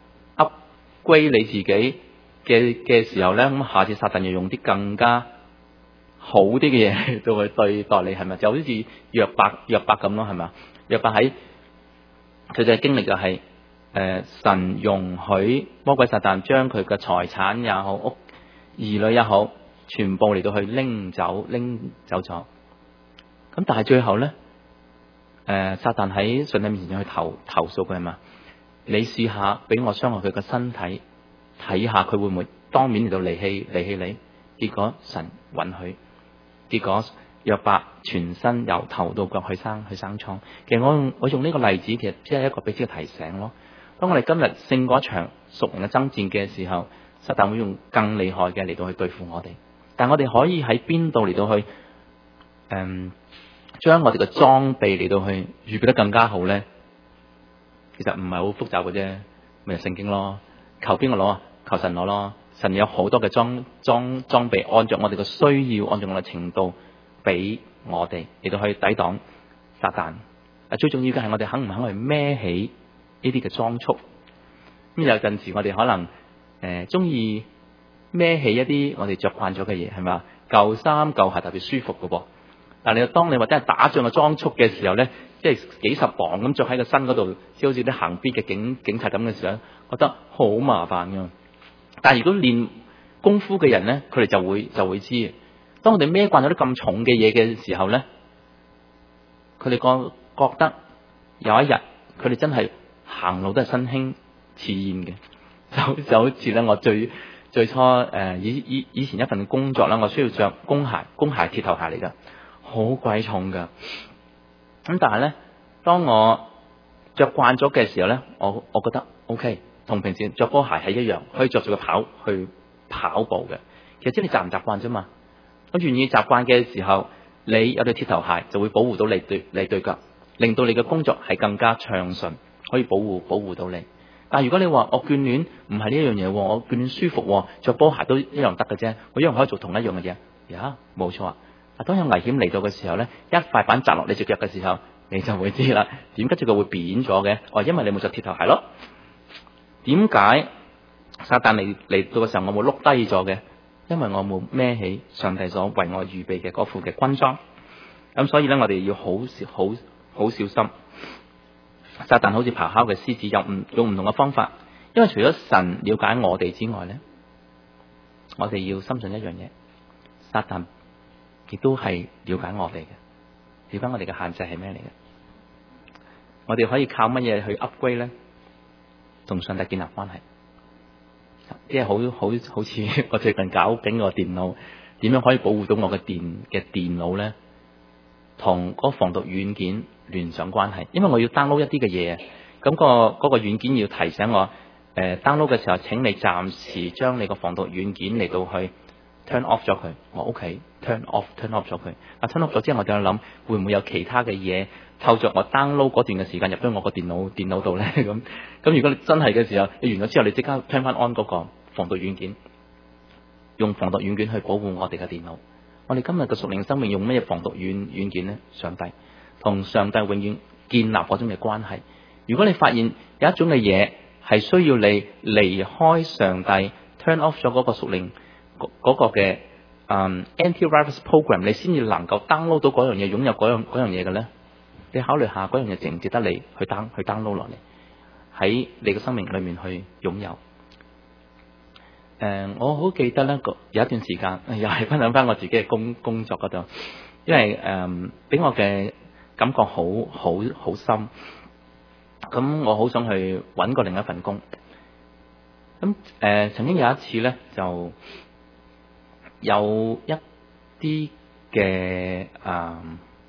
S1: upgrade 你自己嘅嘅時候咧，咁下次撒旦又用啲更加好啲嘅嘢到去對待你，係咪？就好似約伯約伯咁咯，係咪？約伯喺佢嘅經歷就係、是、誒、呃、神容許魔鬼撒旦將佢嘅財產也好、屋兒女也好，全部嚟到去拎走拎走咗。咁但係最後咧，誒、呃，撒旦喺上帝面前去投投訴佢係嘛？你試下俾我傷害佢嘅身體，睇下佢會唔會當面嚟到離棄離棄你？結果神允許，結果約伯全身由頭到腳去生去生瘡。其實我用我用呢個例子，其實只係一個俾自己提醒咯。當我哋今日勝過一場屬靈嘅爭戰嘅時候，撒旦會用更厲害嘅嚟到去對付我哋。但我哋可以喺邊度嚟到去誒？嗯將我哋嘅裝備嚟到去預備得更加好咧，其實唔係好複雜嘅啫，咪係聖經咯。求邊個攞啊？求神攞咯。神有好多嘅裝裝裝備，按照我哋嘅需要，按照我哋程度俾我哋嚟到去抵擋撒旦。啊，最重要嘅係我哋肯唔肯去孭起呢啲嘅裝束。咁有陣時我哋可能誒中意孭起一啲我哋着慣咗嘅嘢，係咪？舊衫舊鞋特別舒服嘅噃。但係你當你或者係打仗嘅裝束嘅時候咧，即係幾十磅咁着喺個身嗰度，即好似啲行邊嘅警警察咁嘅時候，覺得好麻煩噶。但係如果練功夫嘅人咧，佢哋就會就會知，當我哋孭慣咗啲咁重嘅嘢嘅時候咧，佢哋覺覺得有一日佢哋真係行路都係身輕似燕嘅。就就好似咧，我最最初誒以以以前一份工作啦，我需要着工鞋，工鞋鐵頭鞋嚟噶。好鬼重噶，咁但係咧，當我着慣咗嘅時候咧，我我覺得 O K， 同平時着波鞋係一樣，可以着住個跑去跑步嘅。其實即係你習唔習慣啫嘛。我願意習慣嘅時候，你有對鐵頭鞋就會保護到你對你對腳，令到你嘅工作係更加暢順，可以保護保護到你。但係如果你話我眷戀唔係呢一樣嘢，我眷戀舒服，着波鞋都一樣得嘅啫，我一樣可以做同一樣嘅嘢。呀，冇錯啊！啊，當有危險嚟到嘅時候咧，一塊板砸落你隻腳嘅時候，你就會知啦。點解隻腳會扁咗嘅？哦，因為你冇着鐵頭鞋咯。點解撒旦嚟嚟到嘅時候我冇碌低咗嘅？因為我冇孭起上帝所為我預備嘅嗰副嘅軍裝。咁所以咧，我哋要好好好小心。撒旦好似咆哮嘅獅子，有唔用唔同嘅方法。因為除咗神了解我哋之外咧，我哋要深信一樣嘢，撒旦亦都係了解我哋嘅，了解我哋嘅限制係咩嚟嘅。我哋可以靠乜嘢去 upgrade 咧？同上帝建立關係，即係好好好似我最近搞緊個電腦，點樣可以保護到我嘅電嘅電腦咧？同嗰個防毒軟件聯上關係，因為我要 download 一啲嘅嘢，咁、嗰個嗰、嗰個軟件要提醒我，誒、呃、download 嘅時候請你暫時將你個防毒軟件嚟到去 turn off 咗佢。我 OK turn off turn off 咗佢。啊 turn off 咗之後，我就喺度諗會唔會有其他嘅嘢透着我 download 嗰段嘅時間入咗我個電腦電腦度咧？咁咁如果你真係嘅時候，你完咗之後，你即刻 turn 翻 on 嗰個防毒軟件，用防毒軟件去保護我哋嘅電腦。我哋今日嘅屬靈生命用咩防毒軟軟件呢？上帝同上帝永遠建立嗰種嘅關係。如果你發現有一種嘅嘢係需要你離開上帝 turn off 咗嗰個屬靈嗰、嗰個嘅、um, antivirus program， 你先至能夠 download 到嗰樣嘢，擁有嗰樣嗰樣嘢嘅咧，你考慮下嗰樣嘢值唔值得你去 down 去 download 落嚟喺你嘅生命裏面去擁有。誒、呃，我好記得咧，有一段時間又係分享翻我自己嘅工工作嗰度，因為誒俾、呃、我嘅感覺好好好深，咁我好想去揾個另一份工。咁誒、呃、曾經有一次咧，就有一啲嘅誒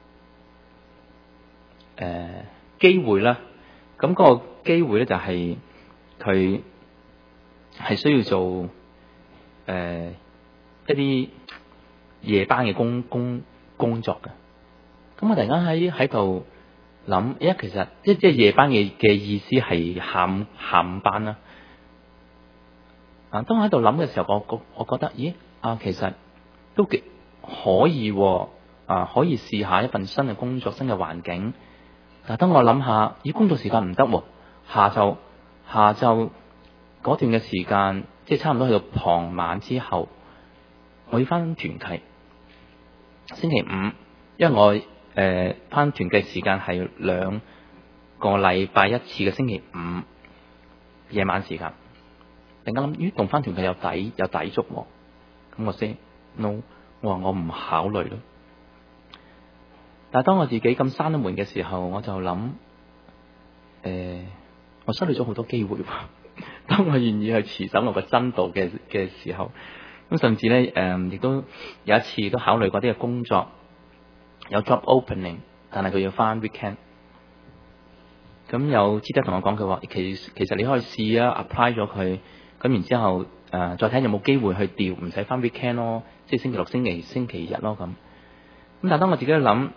S1: 誒機會啦，咁、嗰個機會咧就係佢係需要做誒、呃、一啲夜班嘅工工工作嘅。咁我突然間喺喺度諗，因為其實即即係夜班嘅嘅意思係下午下午班啦。啊，當我喺度諗嘅時候，我我我覺得，咦啊，其實都幾可以啊，可以試下一份新嘅工作、新嘅環境。但係當我諗下，咦，工作時間唔得喎，下晝下晝嗰段嘅時間，即係差唔多去到傍晚之後，我要翻團契。星期五，因為我誒翻團契時間係兩個禮拜一次嘅星期五夜晚時間。突然間諗，咦，同翻團契有抵有抵觸喎，咁我 say no，我話我唔考慮咯。但係當我自己咁閂咗門嘅時候，我就諗，誒、呃，我失去咗好多機會。當我願意去持守我個真道嘅嘅時候，咁甚至咧，誒、呃，亦都有一次都考慮過啲嘅工作有 job opening， 但係佢要翻 weekend。咁有知得同我講，佢話其其實你可以試啊 ，apply 咗佢，咁然之後誒、呃、再睇有冇機會去調，唔使翻 weekend 咯，即係星期六、星期星期日咯咁。咁但係當我自己去諗，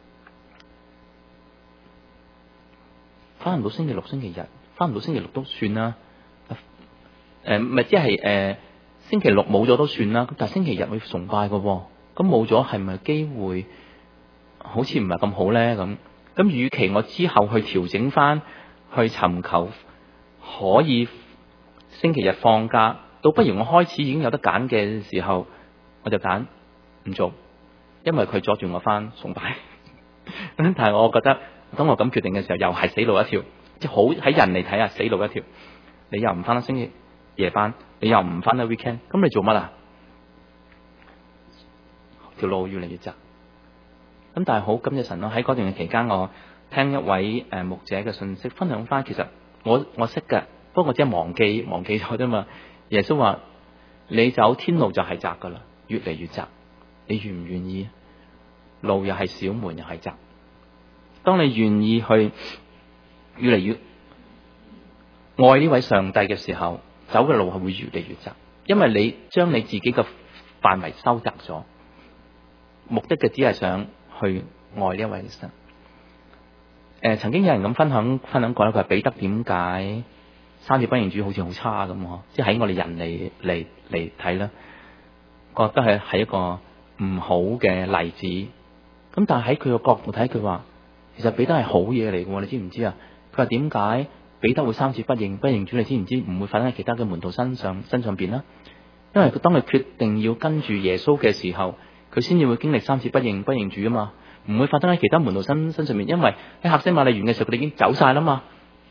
S1: 翻唔到星期六、星期日，翻唔到星期六都算啦。誒咪即係誒星期六冇咗都算啦，但係星期日會崇拜嘅喎，咁冇咗係咪機會好似唔係咁好咧？咁咁，與其我之後去調整翻，去尋求可以星期日放假，倒不如我開始已經有得揀嘅時候，我就揀唔做，因為佢阻住我翻崇拜。但係我覺得，當我咁決定嘅時候，又係死路一條，即係好喺人嚟睇下死路一條。你又唔翻得星期夜班，你又唔翻得 weekend， 咁你做乜啊？條路越嚟越窄。咁但係好感謝神咯，喺嗰段嘅期間，我聽一位誒、呃、牧者嘅信息，分享翻，其實我我識嘅，不過我只係忘記忘記咗啫嘛。耶穌話：你走天路就係窄噶啦，越嚟越窄。你願唔願意？路又係小，門又係窄。當你願意去越嚟越愛呢位上帝嘅時候，走嘅路係會越嚟越窄，因為你將你自己嘅範圍收窄咗，目的嘅只係想去愛呢一位神。誒、呃，曾經有人咁分享分享過咧，佢話彼得點解三次不認主好似好差咁嗬？即係喺我哋人嚟嚟嚟睇咧，覺得係係一個唔好嘅例子。咁但係喺佢個角度睇，佢話其實彼得係好嘢嚟嘅，你知唔知啊？佢話點解彼得會三次不認不認主？你知唔知？唔會發生喺其他嘅門徒身上身上邊啦。因為佢當佢決定要跟住耶穌嘅時候，佢先至會經歷三次不認不認主啊嘛，唔會發生喺其他門徒身身上面。因為喺客西馬尼園嘅時候，佢哋已經走晒啦嘛。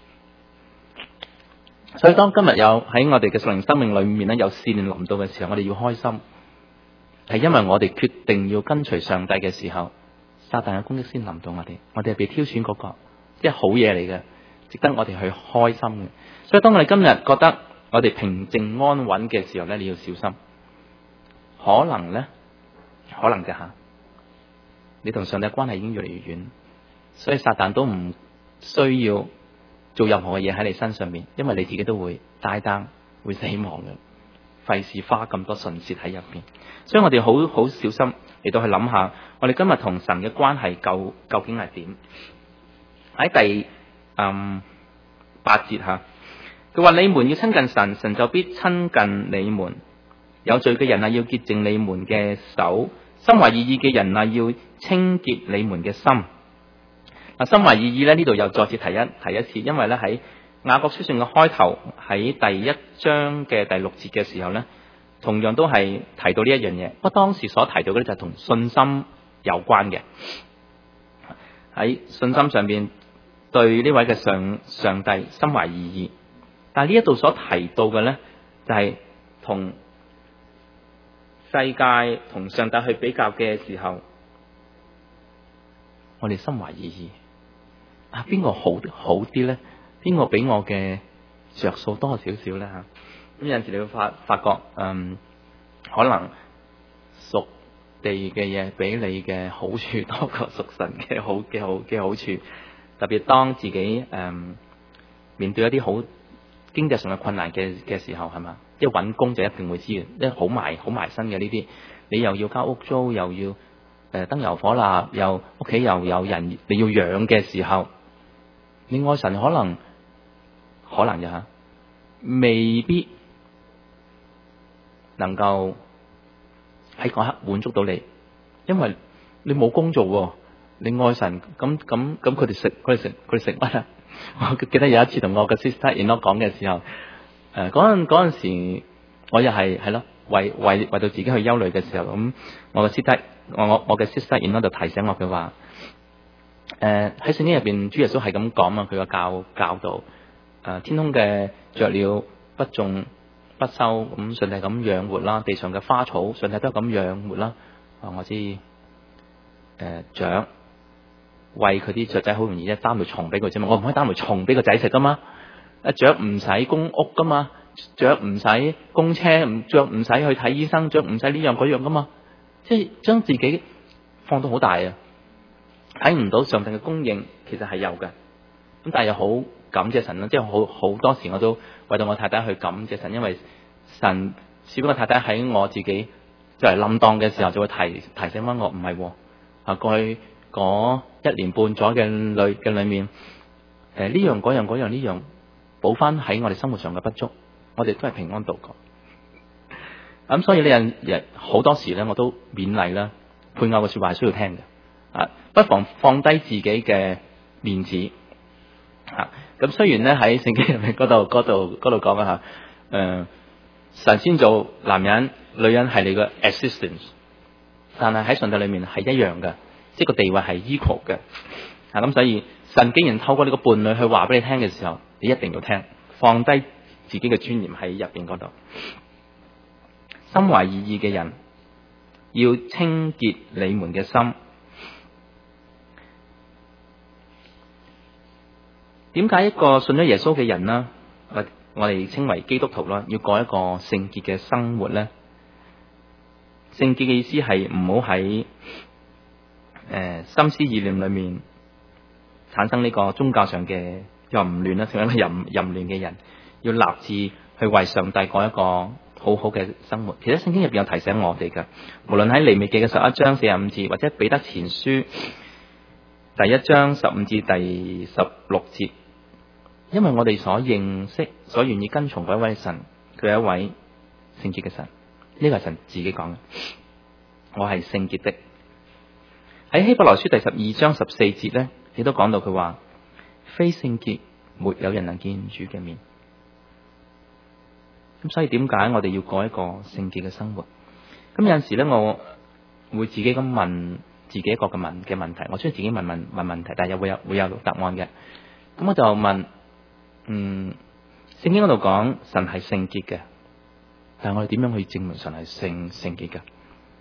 S1: 所以當今日有喺我哋嘅屬靈生命裏面咧，有試煉臨到嘅時候，我哋要開心， 係因為我哋決定要跟隨上帝嘅時候，撒旦嘅攻擊先臨到我哋。我哋係被挑選嗰個，即係好嘢嚟嘅，值得我哋去開心嘅。所以當我哋今日覺得我哋平靜安穩嘅時候咧，你要小心，可能咧，可能就吓，你同上帝嘅關係已經越嚟越遠，所以撒旦都唔需要做任何嘅嘢喺你身上面，因為你自己都會大單會死亡嘅。費事花咁多唇舌喺入邊，所以我哋好好小心嚟到去諗下，我哋今日同神嘅關係究究竟係點？喺第嗯八節吓，佢話你們要親近神，神就必親近你們。有罪嘅人啊，要潔淨你們嘅手；心懷二意嘅人啊，要清潔你們嘅心。嗱，心懷二意咧，呢度又再次提一提一次，因為咧喺雅各書信嘅開頭喺第一章嘅第六節嘅時候呢，同樣都係提到呢一樣嘢。不過當時所提到嘅咧就係同信心有關嘅，喺信心上邊對呢位嘅上上帝心懷二意。但係呢一度所提到嘅呢，就係同世界同上帝去比較嘅時候，我哋心懷二意啊，邊個好好啲呢？邊個俾我嘅着數多少少咧吓？咁有陣時你會發發覺，嗯，可能屬地嘅嘢俾你嘅好處多過屬神嘅好嘅好嘅好處。特別當自己誒、嗯、面對一啲好經濟上嘅困難嘅嘅時候，係嘛？一揾工就一定會知嘅，因為好埋好埋身嘅呢啲，你又要交屋租，又要誒、呃、燈油火蠟，又屋企又有人你要養嘅時候，你愛神可能。可能嘅吓，未必能夠喺嗰刻滿足到你，因為你冇工做，你愛神咁咁咁，佢哋食佢哋食佢哋食乜啊？我記得有一次同我嘅 sister-in-law 講嘅時候，誒嗰陣嗰陣時，我又係係咯，為為為到自己去憂慮嘅時候，咁我嘅 sister 我我我嘅 sister-in-law 就提醒我，佢話誒喺聖經入邊，主耶穌係咁講嘛，佢個教教導。誒，天空嘅雀鳥不種不收，咁上帝咁養活啦；地上嘅花草，上帝都係咁養活啦。啊，我知誒，雀餵佢啲雀仔好容易一擔條蟲俾佢啫嘛，我唔可以擔條蟲俾個仔食噶嘛。一雀唔使供屋噶嘛，雀唔使供車，唔雀唔使去睇醫生，雀唔使呢樣嗰樣噶嘛。即係將自己放到好大啊，睇唔到上帝嘅供應，其實係有嘅。咁但係又好。感謝神啦，即係好好多時我都為到我太太去感謝神，因為神使到我太太喺我自己就係冧檔嘅時候，就會提提醒翻我，唔係啊，過去嗰一年半左右嘅裏嘅裏面，誒呢樣嗰樣嗰樣呢樣補翻喺我哋生活上嘅不足，我哋都係平安度過。咁、嗯、所以呢人人好多時咧，我都勉勵啦，配偶嘅說話係需要聽嘅啊，不妨放低自己嘅面子。吓咁、啊、雖然咧喺聖經入面嗰度嗰度嗰度講啊吓，誒神先做男人，女人係你個 assistant， 但係喺上帝裏面係一樣嘅，即係個地位係 equal 嘅。啊咁所以神既然透過你個伴侶去話俾你聽嘅時候，你一定要聽，放低自己嘅尊嚴喺入邊嗰度。心懷二意嘅人要清潔你們嘅心。點解一個信咗耶穌嘅人啦，我我哋稱為基督徒啦，要過一個聖潔嘅生活咧？聖潔嘅意思係唔好喺誒心思意念裏面產生呢個宗教上嘅淫亂啦，成為一個淫淫亂嘅人，要立志去為上帝過一個好好嘅生活。其實聖經入邊有提醒我哋嘅，無論喺利未記嘅十一章四十五節，或者彼得前書第一章十五至第十六節。因為我哋所認識、所願意跟從嗰一位神，佢係一位聖潔嘅神，呢個係神自己講嘅。我係聖潔的。喺希伯來書第十二章十四節咧，亦都講到佢話：非聖潔，沒有人能見主嘅面。咁所以點解我哋要過一個聖潔嘅生活？咁有陣時咧，我會自己咁問自己一個嘅問嘅問題，我中意自己問問問問題，但係又會有會有答案嘅。咁我就問。嗯，聖經嗰度講神係聖潔嘅，但係我哋點樣去證明神係聖聖潔嘅？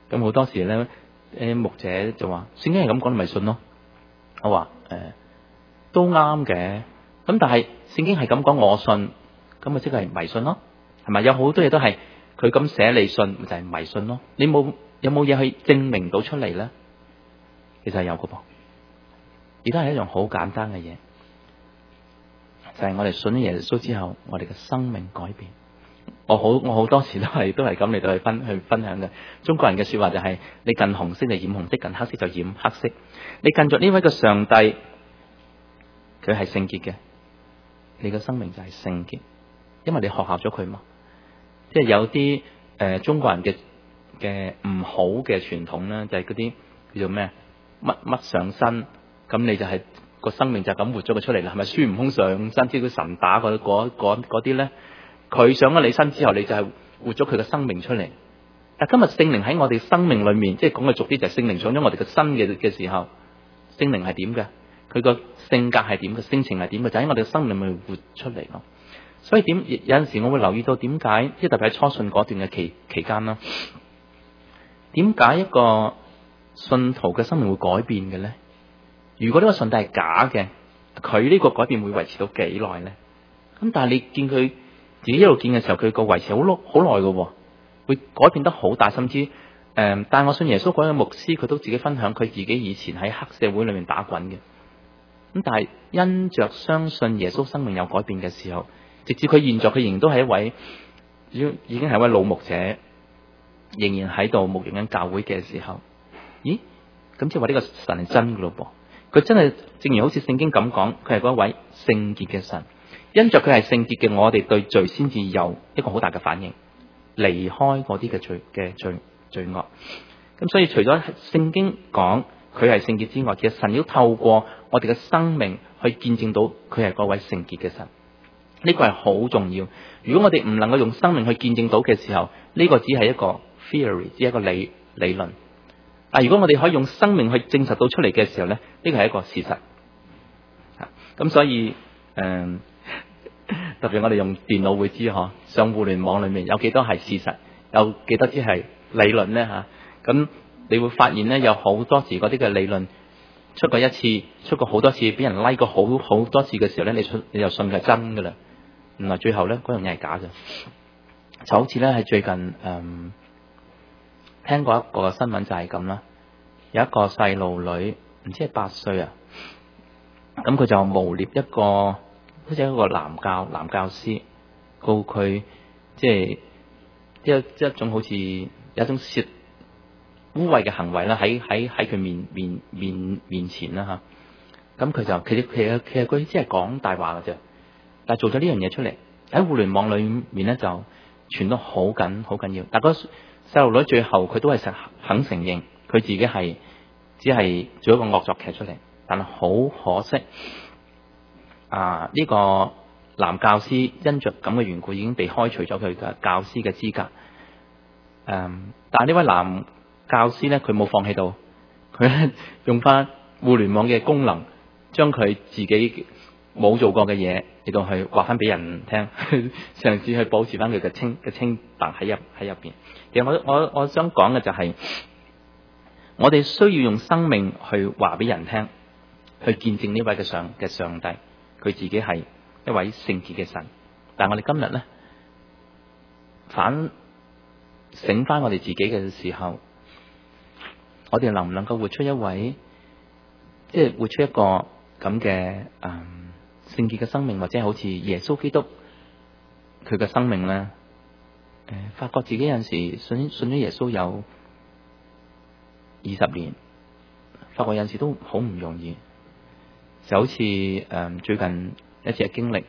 S1: 咁好多時咧，誒牧者就話聖經係咁講，你咪信咯。我話誒、呃、都啱嘅，咁但係聖經係咁講，我信，咁咪即係迷信咯，係咪？有好多嘢都係佢咁寫你信，就係、是、迷信咯。你冇有冇嘢去證明到出嚟咧？其實係有嘅噃，亦都係一樣好簡單嘅嘢，就係、是、我哋信咗耶穌之後，我哋嘅生命改變。我好我好多時都係都係咁嚟到去分去分享嘅。中國人嘅說話就係、是、你近紅色就染紅色，近黑色就染黑色。你近着呢位嘅上帝，佢係聖潔嘅，你嘅生命就係聖潔，因為你學效咗佢嘛。即係有啲誒、呃、中國人嘅嘅唔好嘅傳統咧，就係嗰啲叫做咩乜乜上身，咁你就係、是、個生命就咁活咗佢出嚟啦。係咪孫悟空上身，即係佢神打嗰嗰嗰啲咧？佢上咗你身之後，你就係活咗佢嘅生命出嚟。但今日聖靈喺我哋生命裏面，即係講嘅俗啲就係聖靈上咗我哋嘅身嘅嘅時候，聖靈係點嘅？佢個性格係點嘅？性情係點嘅？就喺我哋嘅生命裏面活出嚟咯。所以點有陣時我會留意到點解，即係特別喺初信嗰段嘅期期間啦，點解一個信徒嘅生命會改變嘅咧？如果呢個上帝係假嘅，佢呢個改變會維持到幾耐咧？咁但係你見佢自己一路見嘅時候，佢個維持好耐好耐嘅，會改變得好大，甚至誒、呃，但係我信耶穌嗰位牧師，佢都自己分享佢自己以前喺黑社會裏面打滾嘅。咁但係因着相信耶穌生命有改變嘅時候，直至佢現在佢仍然都係一位已已經係一位老牧者，仍然喺度牧養緊教會嘅時候，咦？咁即係話呢個神係真嘅咯噃，佢真係正如好似聖經咁講，佢係嗰一位聖潔嘅神。因着佢係聖潔嘅，我哋對罪先至有一個好大嘅反應，離開嗰啲嘅罪嘅罪罪惡。咁所以除咗聖經講佢係聖潔之外，其實神要透過我哋嘅生命去見證到佢係嗰位聖潔嘅神。呢個係好重要。如果我哋唔能夠用生命去見證到嘅時候，呢個只係一個 theory， 只係一個理理論。但如果我哋可以用生命去證實到出嚟嘅時候咧，呢個係一個事實。咁所以誒。呃特別我哋用電腦會知嗬，上互聯網裏面有幾多係事實，有幾多啲係理論咧吓。咁你會發現咧，有好多時嗰啲嘅理論出過一次，出過好多次，俾人 like 過好好多次嘅時候咧，你信你就信佢係真噶啦。原來最後咧嗰樣嘢係假嘅。就好似咧喺最近誒、嗯、聽過一個新聞就係咁啦，有一個細路女唔知係八歲啊，咁佢就誣衊一個。好似一個男教男教師告佢，即係一一種好似有一種褻污穢嘅行為啦，喺喺喺佢面面面面前啦吓。咁佢就其實其實其實佢只係講大話嘅啫，但係做咗呢樣嘢出嚟喺互聯網裏面咧就傳得好緊好緊要。但係個細路女最後佢都係實肯承認佢自己係只係做一個惡作劇出嚟，但係好可惜。啊！呢、這個男教師因着咁嘅緣故，已經被開除咗佢嘅教師嘅資格。誒、嗯，但係呢位男教師咧，佢冇放棄到，佢咧用翻互聯網嘅功能，將佢自己冇做過嘅嘢嚟到去話翻俾人聽，嘗試去保持翻佢嘅清嘅清白喺入喺入邊。其實我我我想講嘅就係、是，我哋需要用生命去話俾人聽，去見證呢位嘅上嘅上帝。佢自己係一位聖潔嘅神，但係我哋今日咧反省翻我哋自己嘅時候，我哋能唔能夠活出一位，即係活出一個咁嘅嗯聖潔嘅生命，或者好似耶穌基督佢嘅生命咧？誒、呃，發覺自己有陣時信信咗耶穌有二十年，發覺有陣時都好唔容易。就好似誒、嗯、最近一次嘅經歷，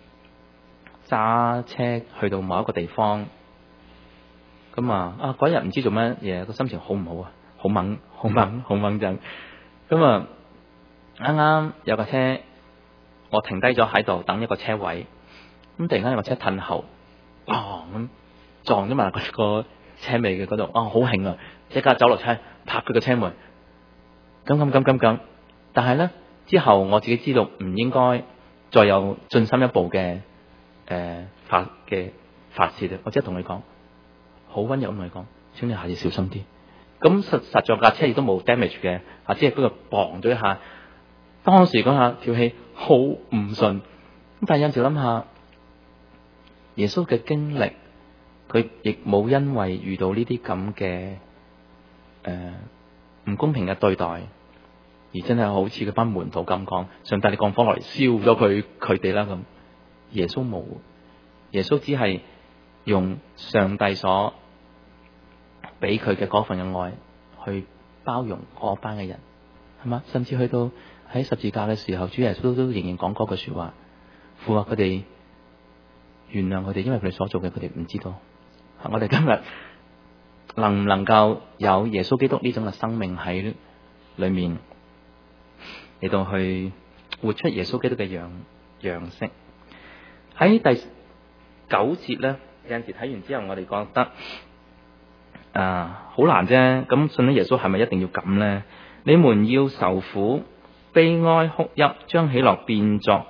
S1: 揸車去到某一個地方，咁啊啊嗰日唔知做乜嘢，個心情好唔好啊？好猛，好猛，好猛陣。咁啊啱啱有架車，我停低咗喺度等一個車位，咁突然間有個車褪後，哦咁撞咗埋個個車尾嘅嗰度，啊好興啊！即刻走落車，拍佢個車門，咁咁咁咁咁，但係咧。之後我自己知道唔應該再有進深一步嘅誒、呃、發嘅發洩啦，我即係同你講，好溫柔咁同你講，請你下次小心啲， 咁實實在架車亦都冇 damage 嘅，啊，只係不過砰咗一下。當時嗰下條氣好唔順，咁但係有陣時諗下，耶穌嘅經歷，佢亦冇因為遇到呢啲咁嘅誒唔公平嘅對待，而真係好似嗰班門徒咁講，上帝你降火落嚟燒咗佢佢哋啦咁。耶穌冇，耶穌只係用上帝所俾佢嘅嗰份嘅愛去包容嗰班嘅人，係嘛？甚至去到喺十字架嘅時候，主耶穌都，都仍然講嗰句說話，父啊，佢哋原諒佢哋，因為佢哋所做嘅佢哋唔知道。我哋今日能唔能夠有耶穌基督呢種嘅生命喺裏面嚟到去活出耶穌基督嘅樣樣式？喺第九節咧，有陣時睇完之後，我哋覺得啊好難啫。咁信咗耶穌係咪一定要咁咧？你們要受苦、悲哀、哭泣，將喜樂變作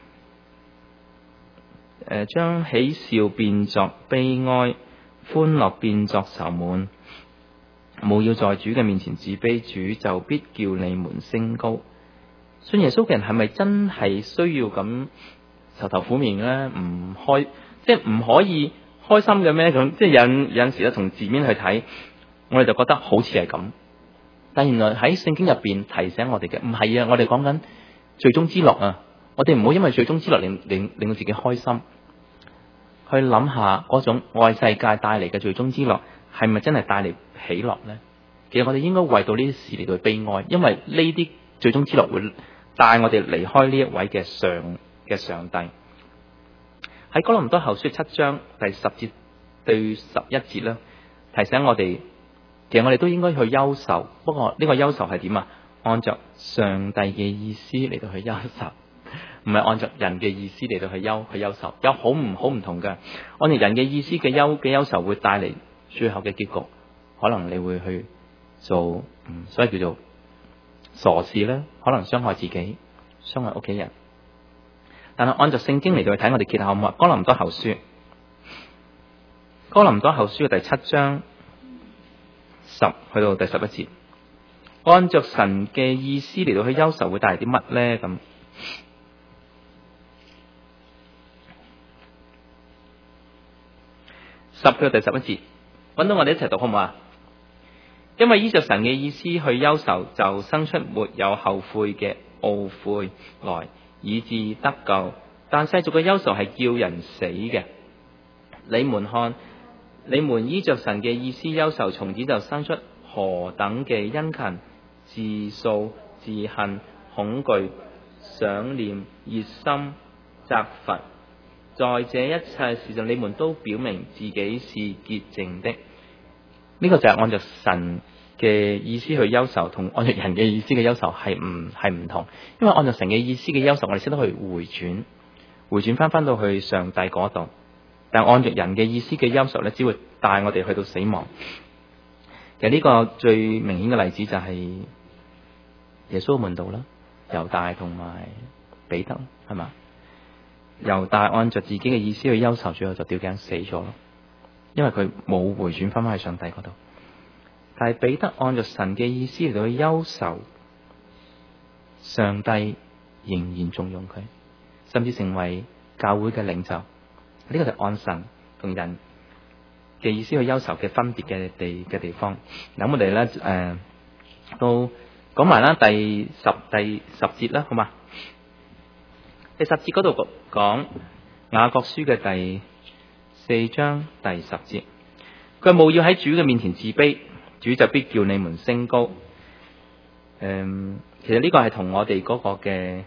S1: 誒，將喜笑變作悲哀，歡樂變作愁悶。務要在主嘅面前自卑，主就必叫你們升高。信耶穌嘅人係咪真係需要咁愁頭苦面咧？唔開，即係唔可以開心嘅咩？咁即係有有陣時咧，從字面去睇，我哋就覺得好似係咁。但原來喺聖經入邊提醒我哋嘅唔係啊！我哋講緊罪中之樂啊！我哋唔好因為罪中之樂令令令到自己開心，去諗下嗰種愛世界帶嚟嘅罪中之樂係咪真係帶嚟喜樂咧？其實我哋應該為到呢啲事嚟到悲哀，因為呢啲罪中之樂會帶我哋離開呢一位嘅上嘅上帝。喺哥林多後書七章第十節對十一節咧，提醒我哋，其實我哋都應該去憂愁。不過呢個憂愁係點啊？按照上帝嘅意思嚟到去憂愁，唔係按照人嘅意思嚟到去憂去憂愁。有好唔好唔同嘅。按照人嘅意思嘅憂嘅憂愁會帶嚟最後嘅結局，可能你會去做嗯，所以叫做傻事啦，可能傷害自己，傷害屋企人。但係按照聖經嚟到去睇，我哋揭下好唔好？哥林多後書，哥林多後書嘅第七章十去到第十一節，按照神嘅意思嚟到去憂愁會帶嚟啲乜咧？咁十去到第十一節，揾到我哋一齊讀好唔好啊？因為依着神嘅意思去憂愁，就生出沒有後悔嘅懊悔來，以致得救。但世俗嘅憂愁係叫人死嘅。你們看，你們依着神嘅意思憂愁，從此就生出何等嘅殷勤、自訴、自恨、恐懼、想念、熱心、責罰。在這一切事上，你們都表明自己是潔淨的。呢、這個就係按照神嘅意思去憂愁，同按照人嘅意思嘅憂愁係唔係唔同。因為按照神嘅意思嘅憂愁，我哋識得去回轉，回轉翻翻到去上帝嗰度。但按照人嘅意思嘅憂愁咧，只會帶我哋去到死亡。其實呢個最明顯嘅例子就係耶穌門徒啦，猶大同埋彼得，係嘛？猶大按照自己嘅意思去憂愁，最後就吊頸死咗咯，因為佢冇回轉翻翻去上帝嗰度。但係彼得按照神嘅意思嚟到去憂愁，上帝仍然重用佢，甚至成為教會嘅領袖。呢、這個就係按神同人嘅意思去憂愁嘅分別嘅地嘅地方。咁我哋咧誒都講埋啦，第十第十節啦，好嘛？第十節嗰度講雅各書嘅第四章第十節，佢務要喺主嘅面前自卑，主就必叫你們升高。誒、嗯，其實呢個係同我哋嗰個嘅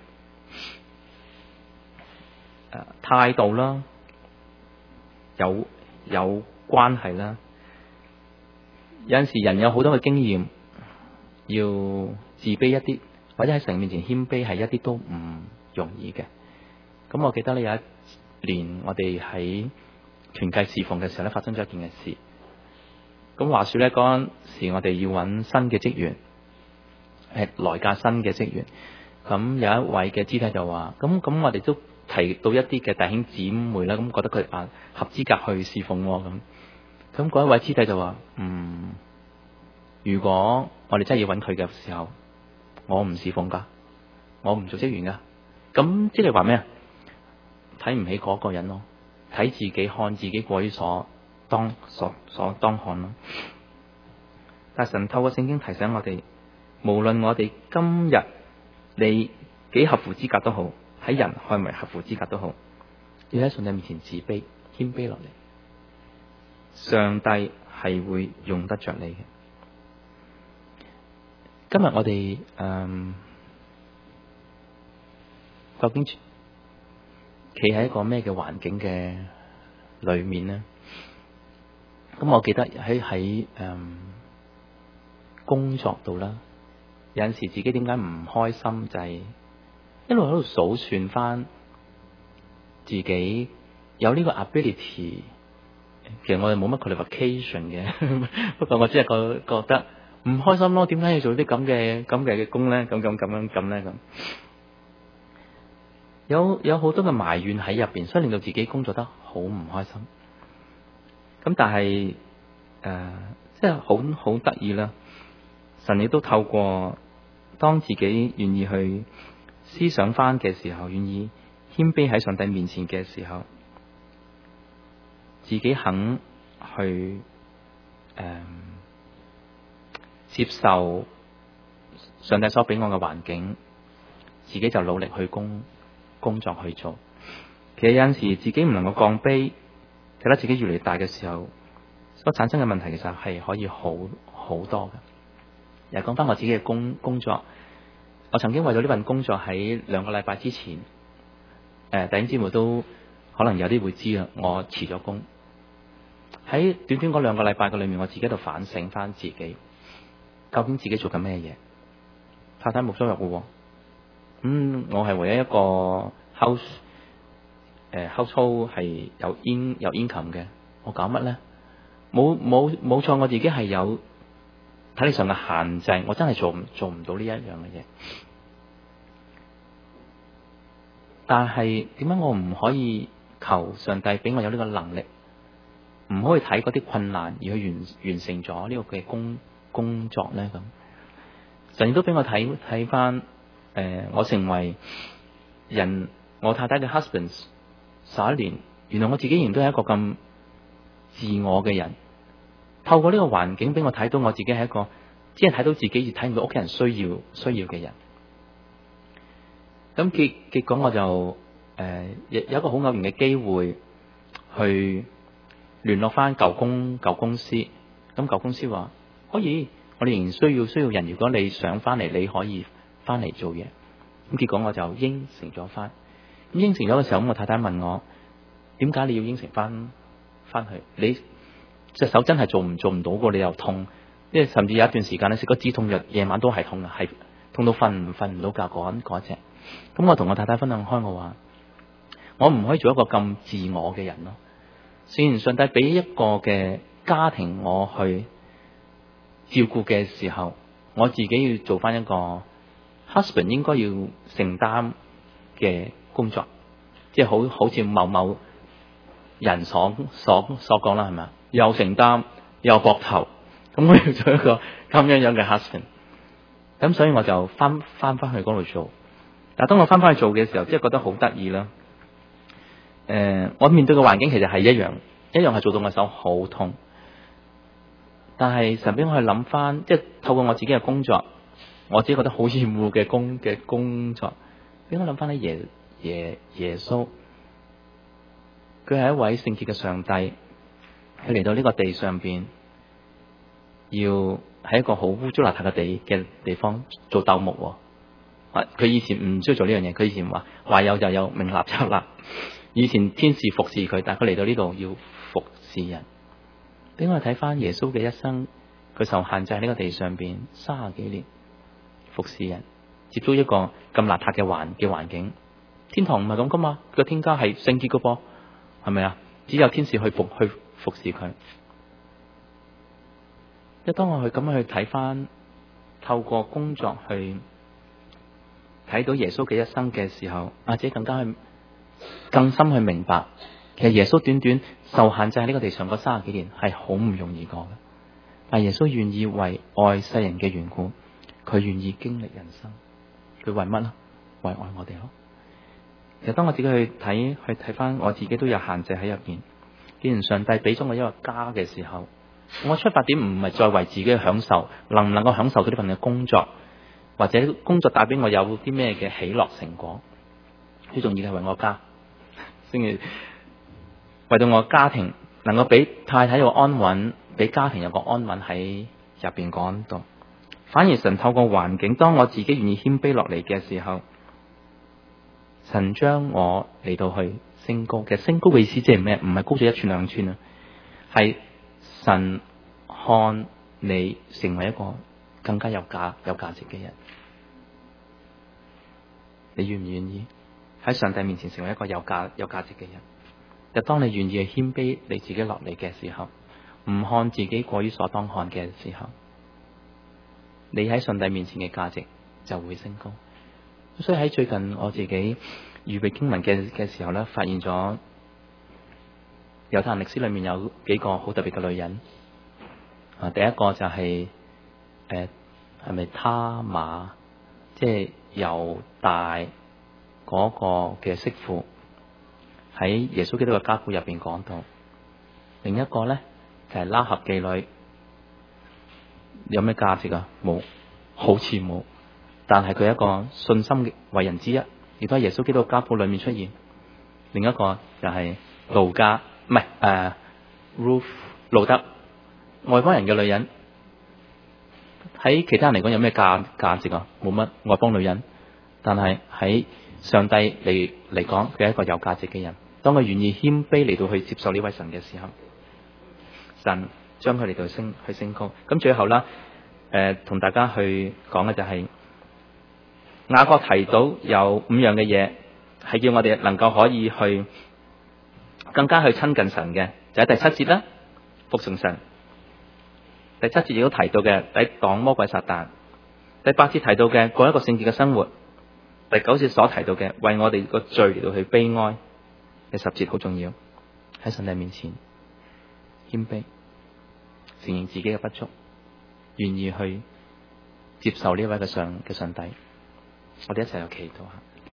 S1: 誒態度啦，有有關係啦。有陣時人有好多嘅經驗，要自卑一啲，或者喺神面前謙卑，係一啲都唔容易嘅。咁我記得咧，有一年我哋喺團契侍奉嘅時候咧，發生咗一件嘅事。咁話說咧，嗰陣時我哋要揾新嘅職員，係來屆新嘅職員。咁有一位嘅肢體就話，咁咁我哋都提到一啲嘅弟兄姊妹啦，咁覺得佢啊合資格去侍奉咁。咁嗰一位肢體就話，嗯， 如果我哋真係要揾佢嘅時候，我唔侍奉噶，我唔做職員噶，咁即係話咩啊？睇唔起嗰個人咯，睇自己看自己過於所當所所當看咯。但神透過聖經提醒我哋，無論我哋今日你幾合乎資格都好，喺人看為合乎資格都好，要喺上帝面前自卑謙卑落嚟，上帝係會用得着你嘅。今日我哋誒、嗯，究竟企喺一個咩嘅環境嘅裏面呢？咁我記得喺喺誒工作度啦，有陣時自己點解唔開心，就係、是、一路喺度數算翻自己有呢個 ability。其實我哋冇乜 qualification 嘅，不過我只係覺覺得唔開心咯。點解要做啲咁嘅咁嘅嘅工咧？咁咁咁樣咁咧咁，有有好多嘅埋怨喺入邊，所以令到自己工作得好唔開心。咁但係誒、呃，即係好好得意啦！神亦都透過當自己願意去思想翻嘅時候，願意謙卑喺上帝面前嘅時候，自己肯去誒、呃、接受上帝所俾我嘅環境，自己就努力去工工作去做。其實有陣時自己唔能夠降卑，睇得自己越嚟越大嘅時候，所產生嘅問題其實係可以好好多嘅。又講翻我自己嘅工工作，我曾經為咗呢份工作喺兩個禮拜之前，誒、呃、弟兄姊妹都可能有啲會知啦，我辭咗工。喺短短嗰兩個禮拜嘅裏面，我自己喺度反省翻自己，究竟自己做緊咩嘢？太太冇收入嘅，咁、嗯、我係唯一一個 house 誒、呃、household 係有 in 有 income 嘅，我搞乜咧？冇冇冇錯，我自己係有體力上嘅限制，我真係做唔做唔到呢一樣嘅嘢。但係點解我唔可以求上帝俾我有呢個能力？唔可以睇嗰啲困難而去完完成咗呢個嘅工工作咧？咁神亦都俾我睇睇翻，誒、呃，我成為人我太太嘅 husband 十一年，原來我自己仍然都係一個咁自我嘅人。透過呢個環境俾我睇到我自己係一個只係睇到自己而睇唔到屋企人需要需要嘅人。咁結結果我就誒、呃、有一個好偶然嘅機會去聯絡翻舊公舊公司，咁舊公司話可以，我哋仍然需要需要人，如果你想翻嚟，你可以翻嚟做嘢。咁結果我就應承咗翻。咁應承咗嘅時候，咁我太太問我點解你要應承翻翻去？你隻手真係做唔做唔到過，你又痛，因為甚至有一段時間咧食個止痛藥，夜晚都係痛嘅，係痛到瞓瞓唔到覺嗰嗰隻。咁我同我太太分享開，我話我唔可以做一個咁自我嘅人咯。雖然上帝俾一個嘅家庭我去照顧嘅時候，我自己要做翻一個 husband 應該要承擔嘅工作，即係好好似某某人所所所講啦，係咪啊？又承擔又膊頭，咁我要做一個咁樣樣嘅 husband。咁所以我就翻翻翻去嗰度做。但係當我翻翻去做嘅時候，即係覺得好得意啦。誒、呃，我面對嘅環境其實係一樣，一樣係做到我手好痛。但係神俾我去諗翻，即係透過我自己嘅工作，我自己覺得好厭惡嘅工嘅工作，俾我諗翻咧，耶耶耶穌，佢係一位聖潔嘅上帝，佢嚟到呢個地上邊，要喺一個好污糟邋遢嘅地嘅地方做鬥木。啊，佢以前唔需要做呢樣嘢，佢以前話話有就有，命立就立。以前天使服侍佢，但係佢嚟到呢度要服侍人。俾我哋睇翻耶穌嘅一生，佢受限制喺呢個地上邊三十幾年服侍人，接觸一個咁邋遢嘅環嘅環境。天堂唔係咁噶嘛，個天家係聖潔噶噃，係咪啊？只有天使去服去服侍佢。即係當我去咁樣去睇翻，透過工作去睇到耶穌嘅一生嘅時候，或者更加去更深去明白，其實耶穌短短受限制喺呢個地上嗰三十幾年係好唔容易過嘅。 但耶穌願意為愛世人嘅緣故，佢願意經歷人生。佢為乜咧？為愛我哋咯。其實當我自己去睇去睇翻，我自己都有限制喺入邊。既然上帝俾咗我一個家嘅時候，我出發點唔係再為自己去享受，能唔能夠享受到呢份嘅工作，或者工作帶俾我有啲咩嘅喜樂成果，最重要係為我家，先至為到我家庭能夠俾太太有安穩，俾家庭有個安穩喺入邊講到。反而神透過環境，當我自己願意謙卑落嚟嘅時候，神將我嚟到去升高。其實升高嘅意思即係咩？唔係高咗一寸兩寸啊，係神看你成為一個更加有價有價值嘅人。你願唔願意喺上帝面前成為一個有價有價值嘅人？就當你願意去謙卑你自己落嚟嘅時候，唔看自己過於所當看嘅時候，你喺上帝面前嘅價值就會升高。所以喺最近我自己預備經文嘅嘅時候咧，發現咗猶太人歷史裏面有幾個好特別嘅女人。啊，第一個就係誒係咪他瑪，即係猶大嗰個嘅媳婦，喺耶穌基督嘅家譜入邊講到。另一個咧就係拉合妓女，有咩價值啊？冇，好似冇。但係佢一個信心嘅為人之一，亦都喺耶穌基督家譜裏面出現。另一個就係路加，唔係誒 Ruth 路德，外邦人嘅女人，喺其他人嚟講有咩價價值啊？冇乜外邦女人，但係喺上帝嚟嚟講，佢係一個有價值嘅人。當佢願意謙卑嚟到去接受呢位神嘅時候，神將佢嚟到升去升高。咁最後啦，誒、呃、同大家去講嘅就係、是。雅各提到有五樣嘅嘢，係叫我哋能夠可以去更加去親近神嘅，就喺第七節啦，服從神。第七節亦都提到嘅抵擋魔鬼撒旦。第八節提到嘅過一個聖潔嘅生活。第九節所提到嘅為我哋個罪嚟到去悲哀。第十節好重要，喺神嘅面前謙卑，承認自己嘅不足，願意去接受呢位嘅上嘅上帝。我哋一齊去祈禱下。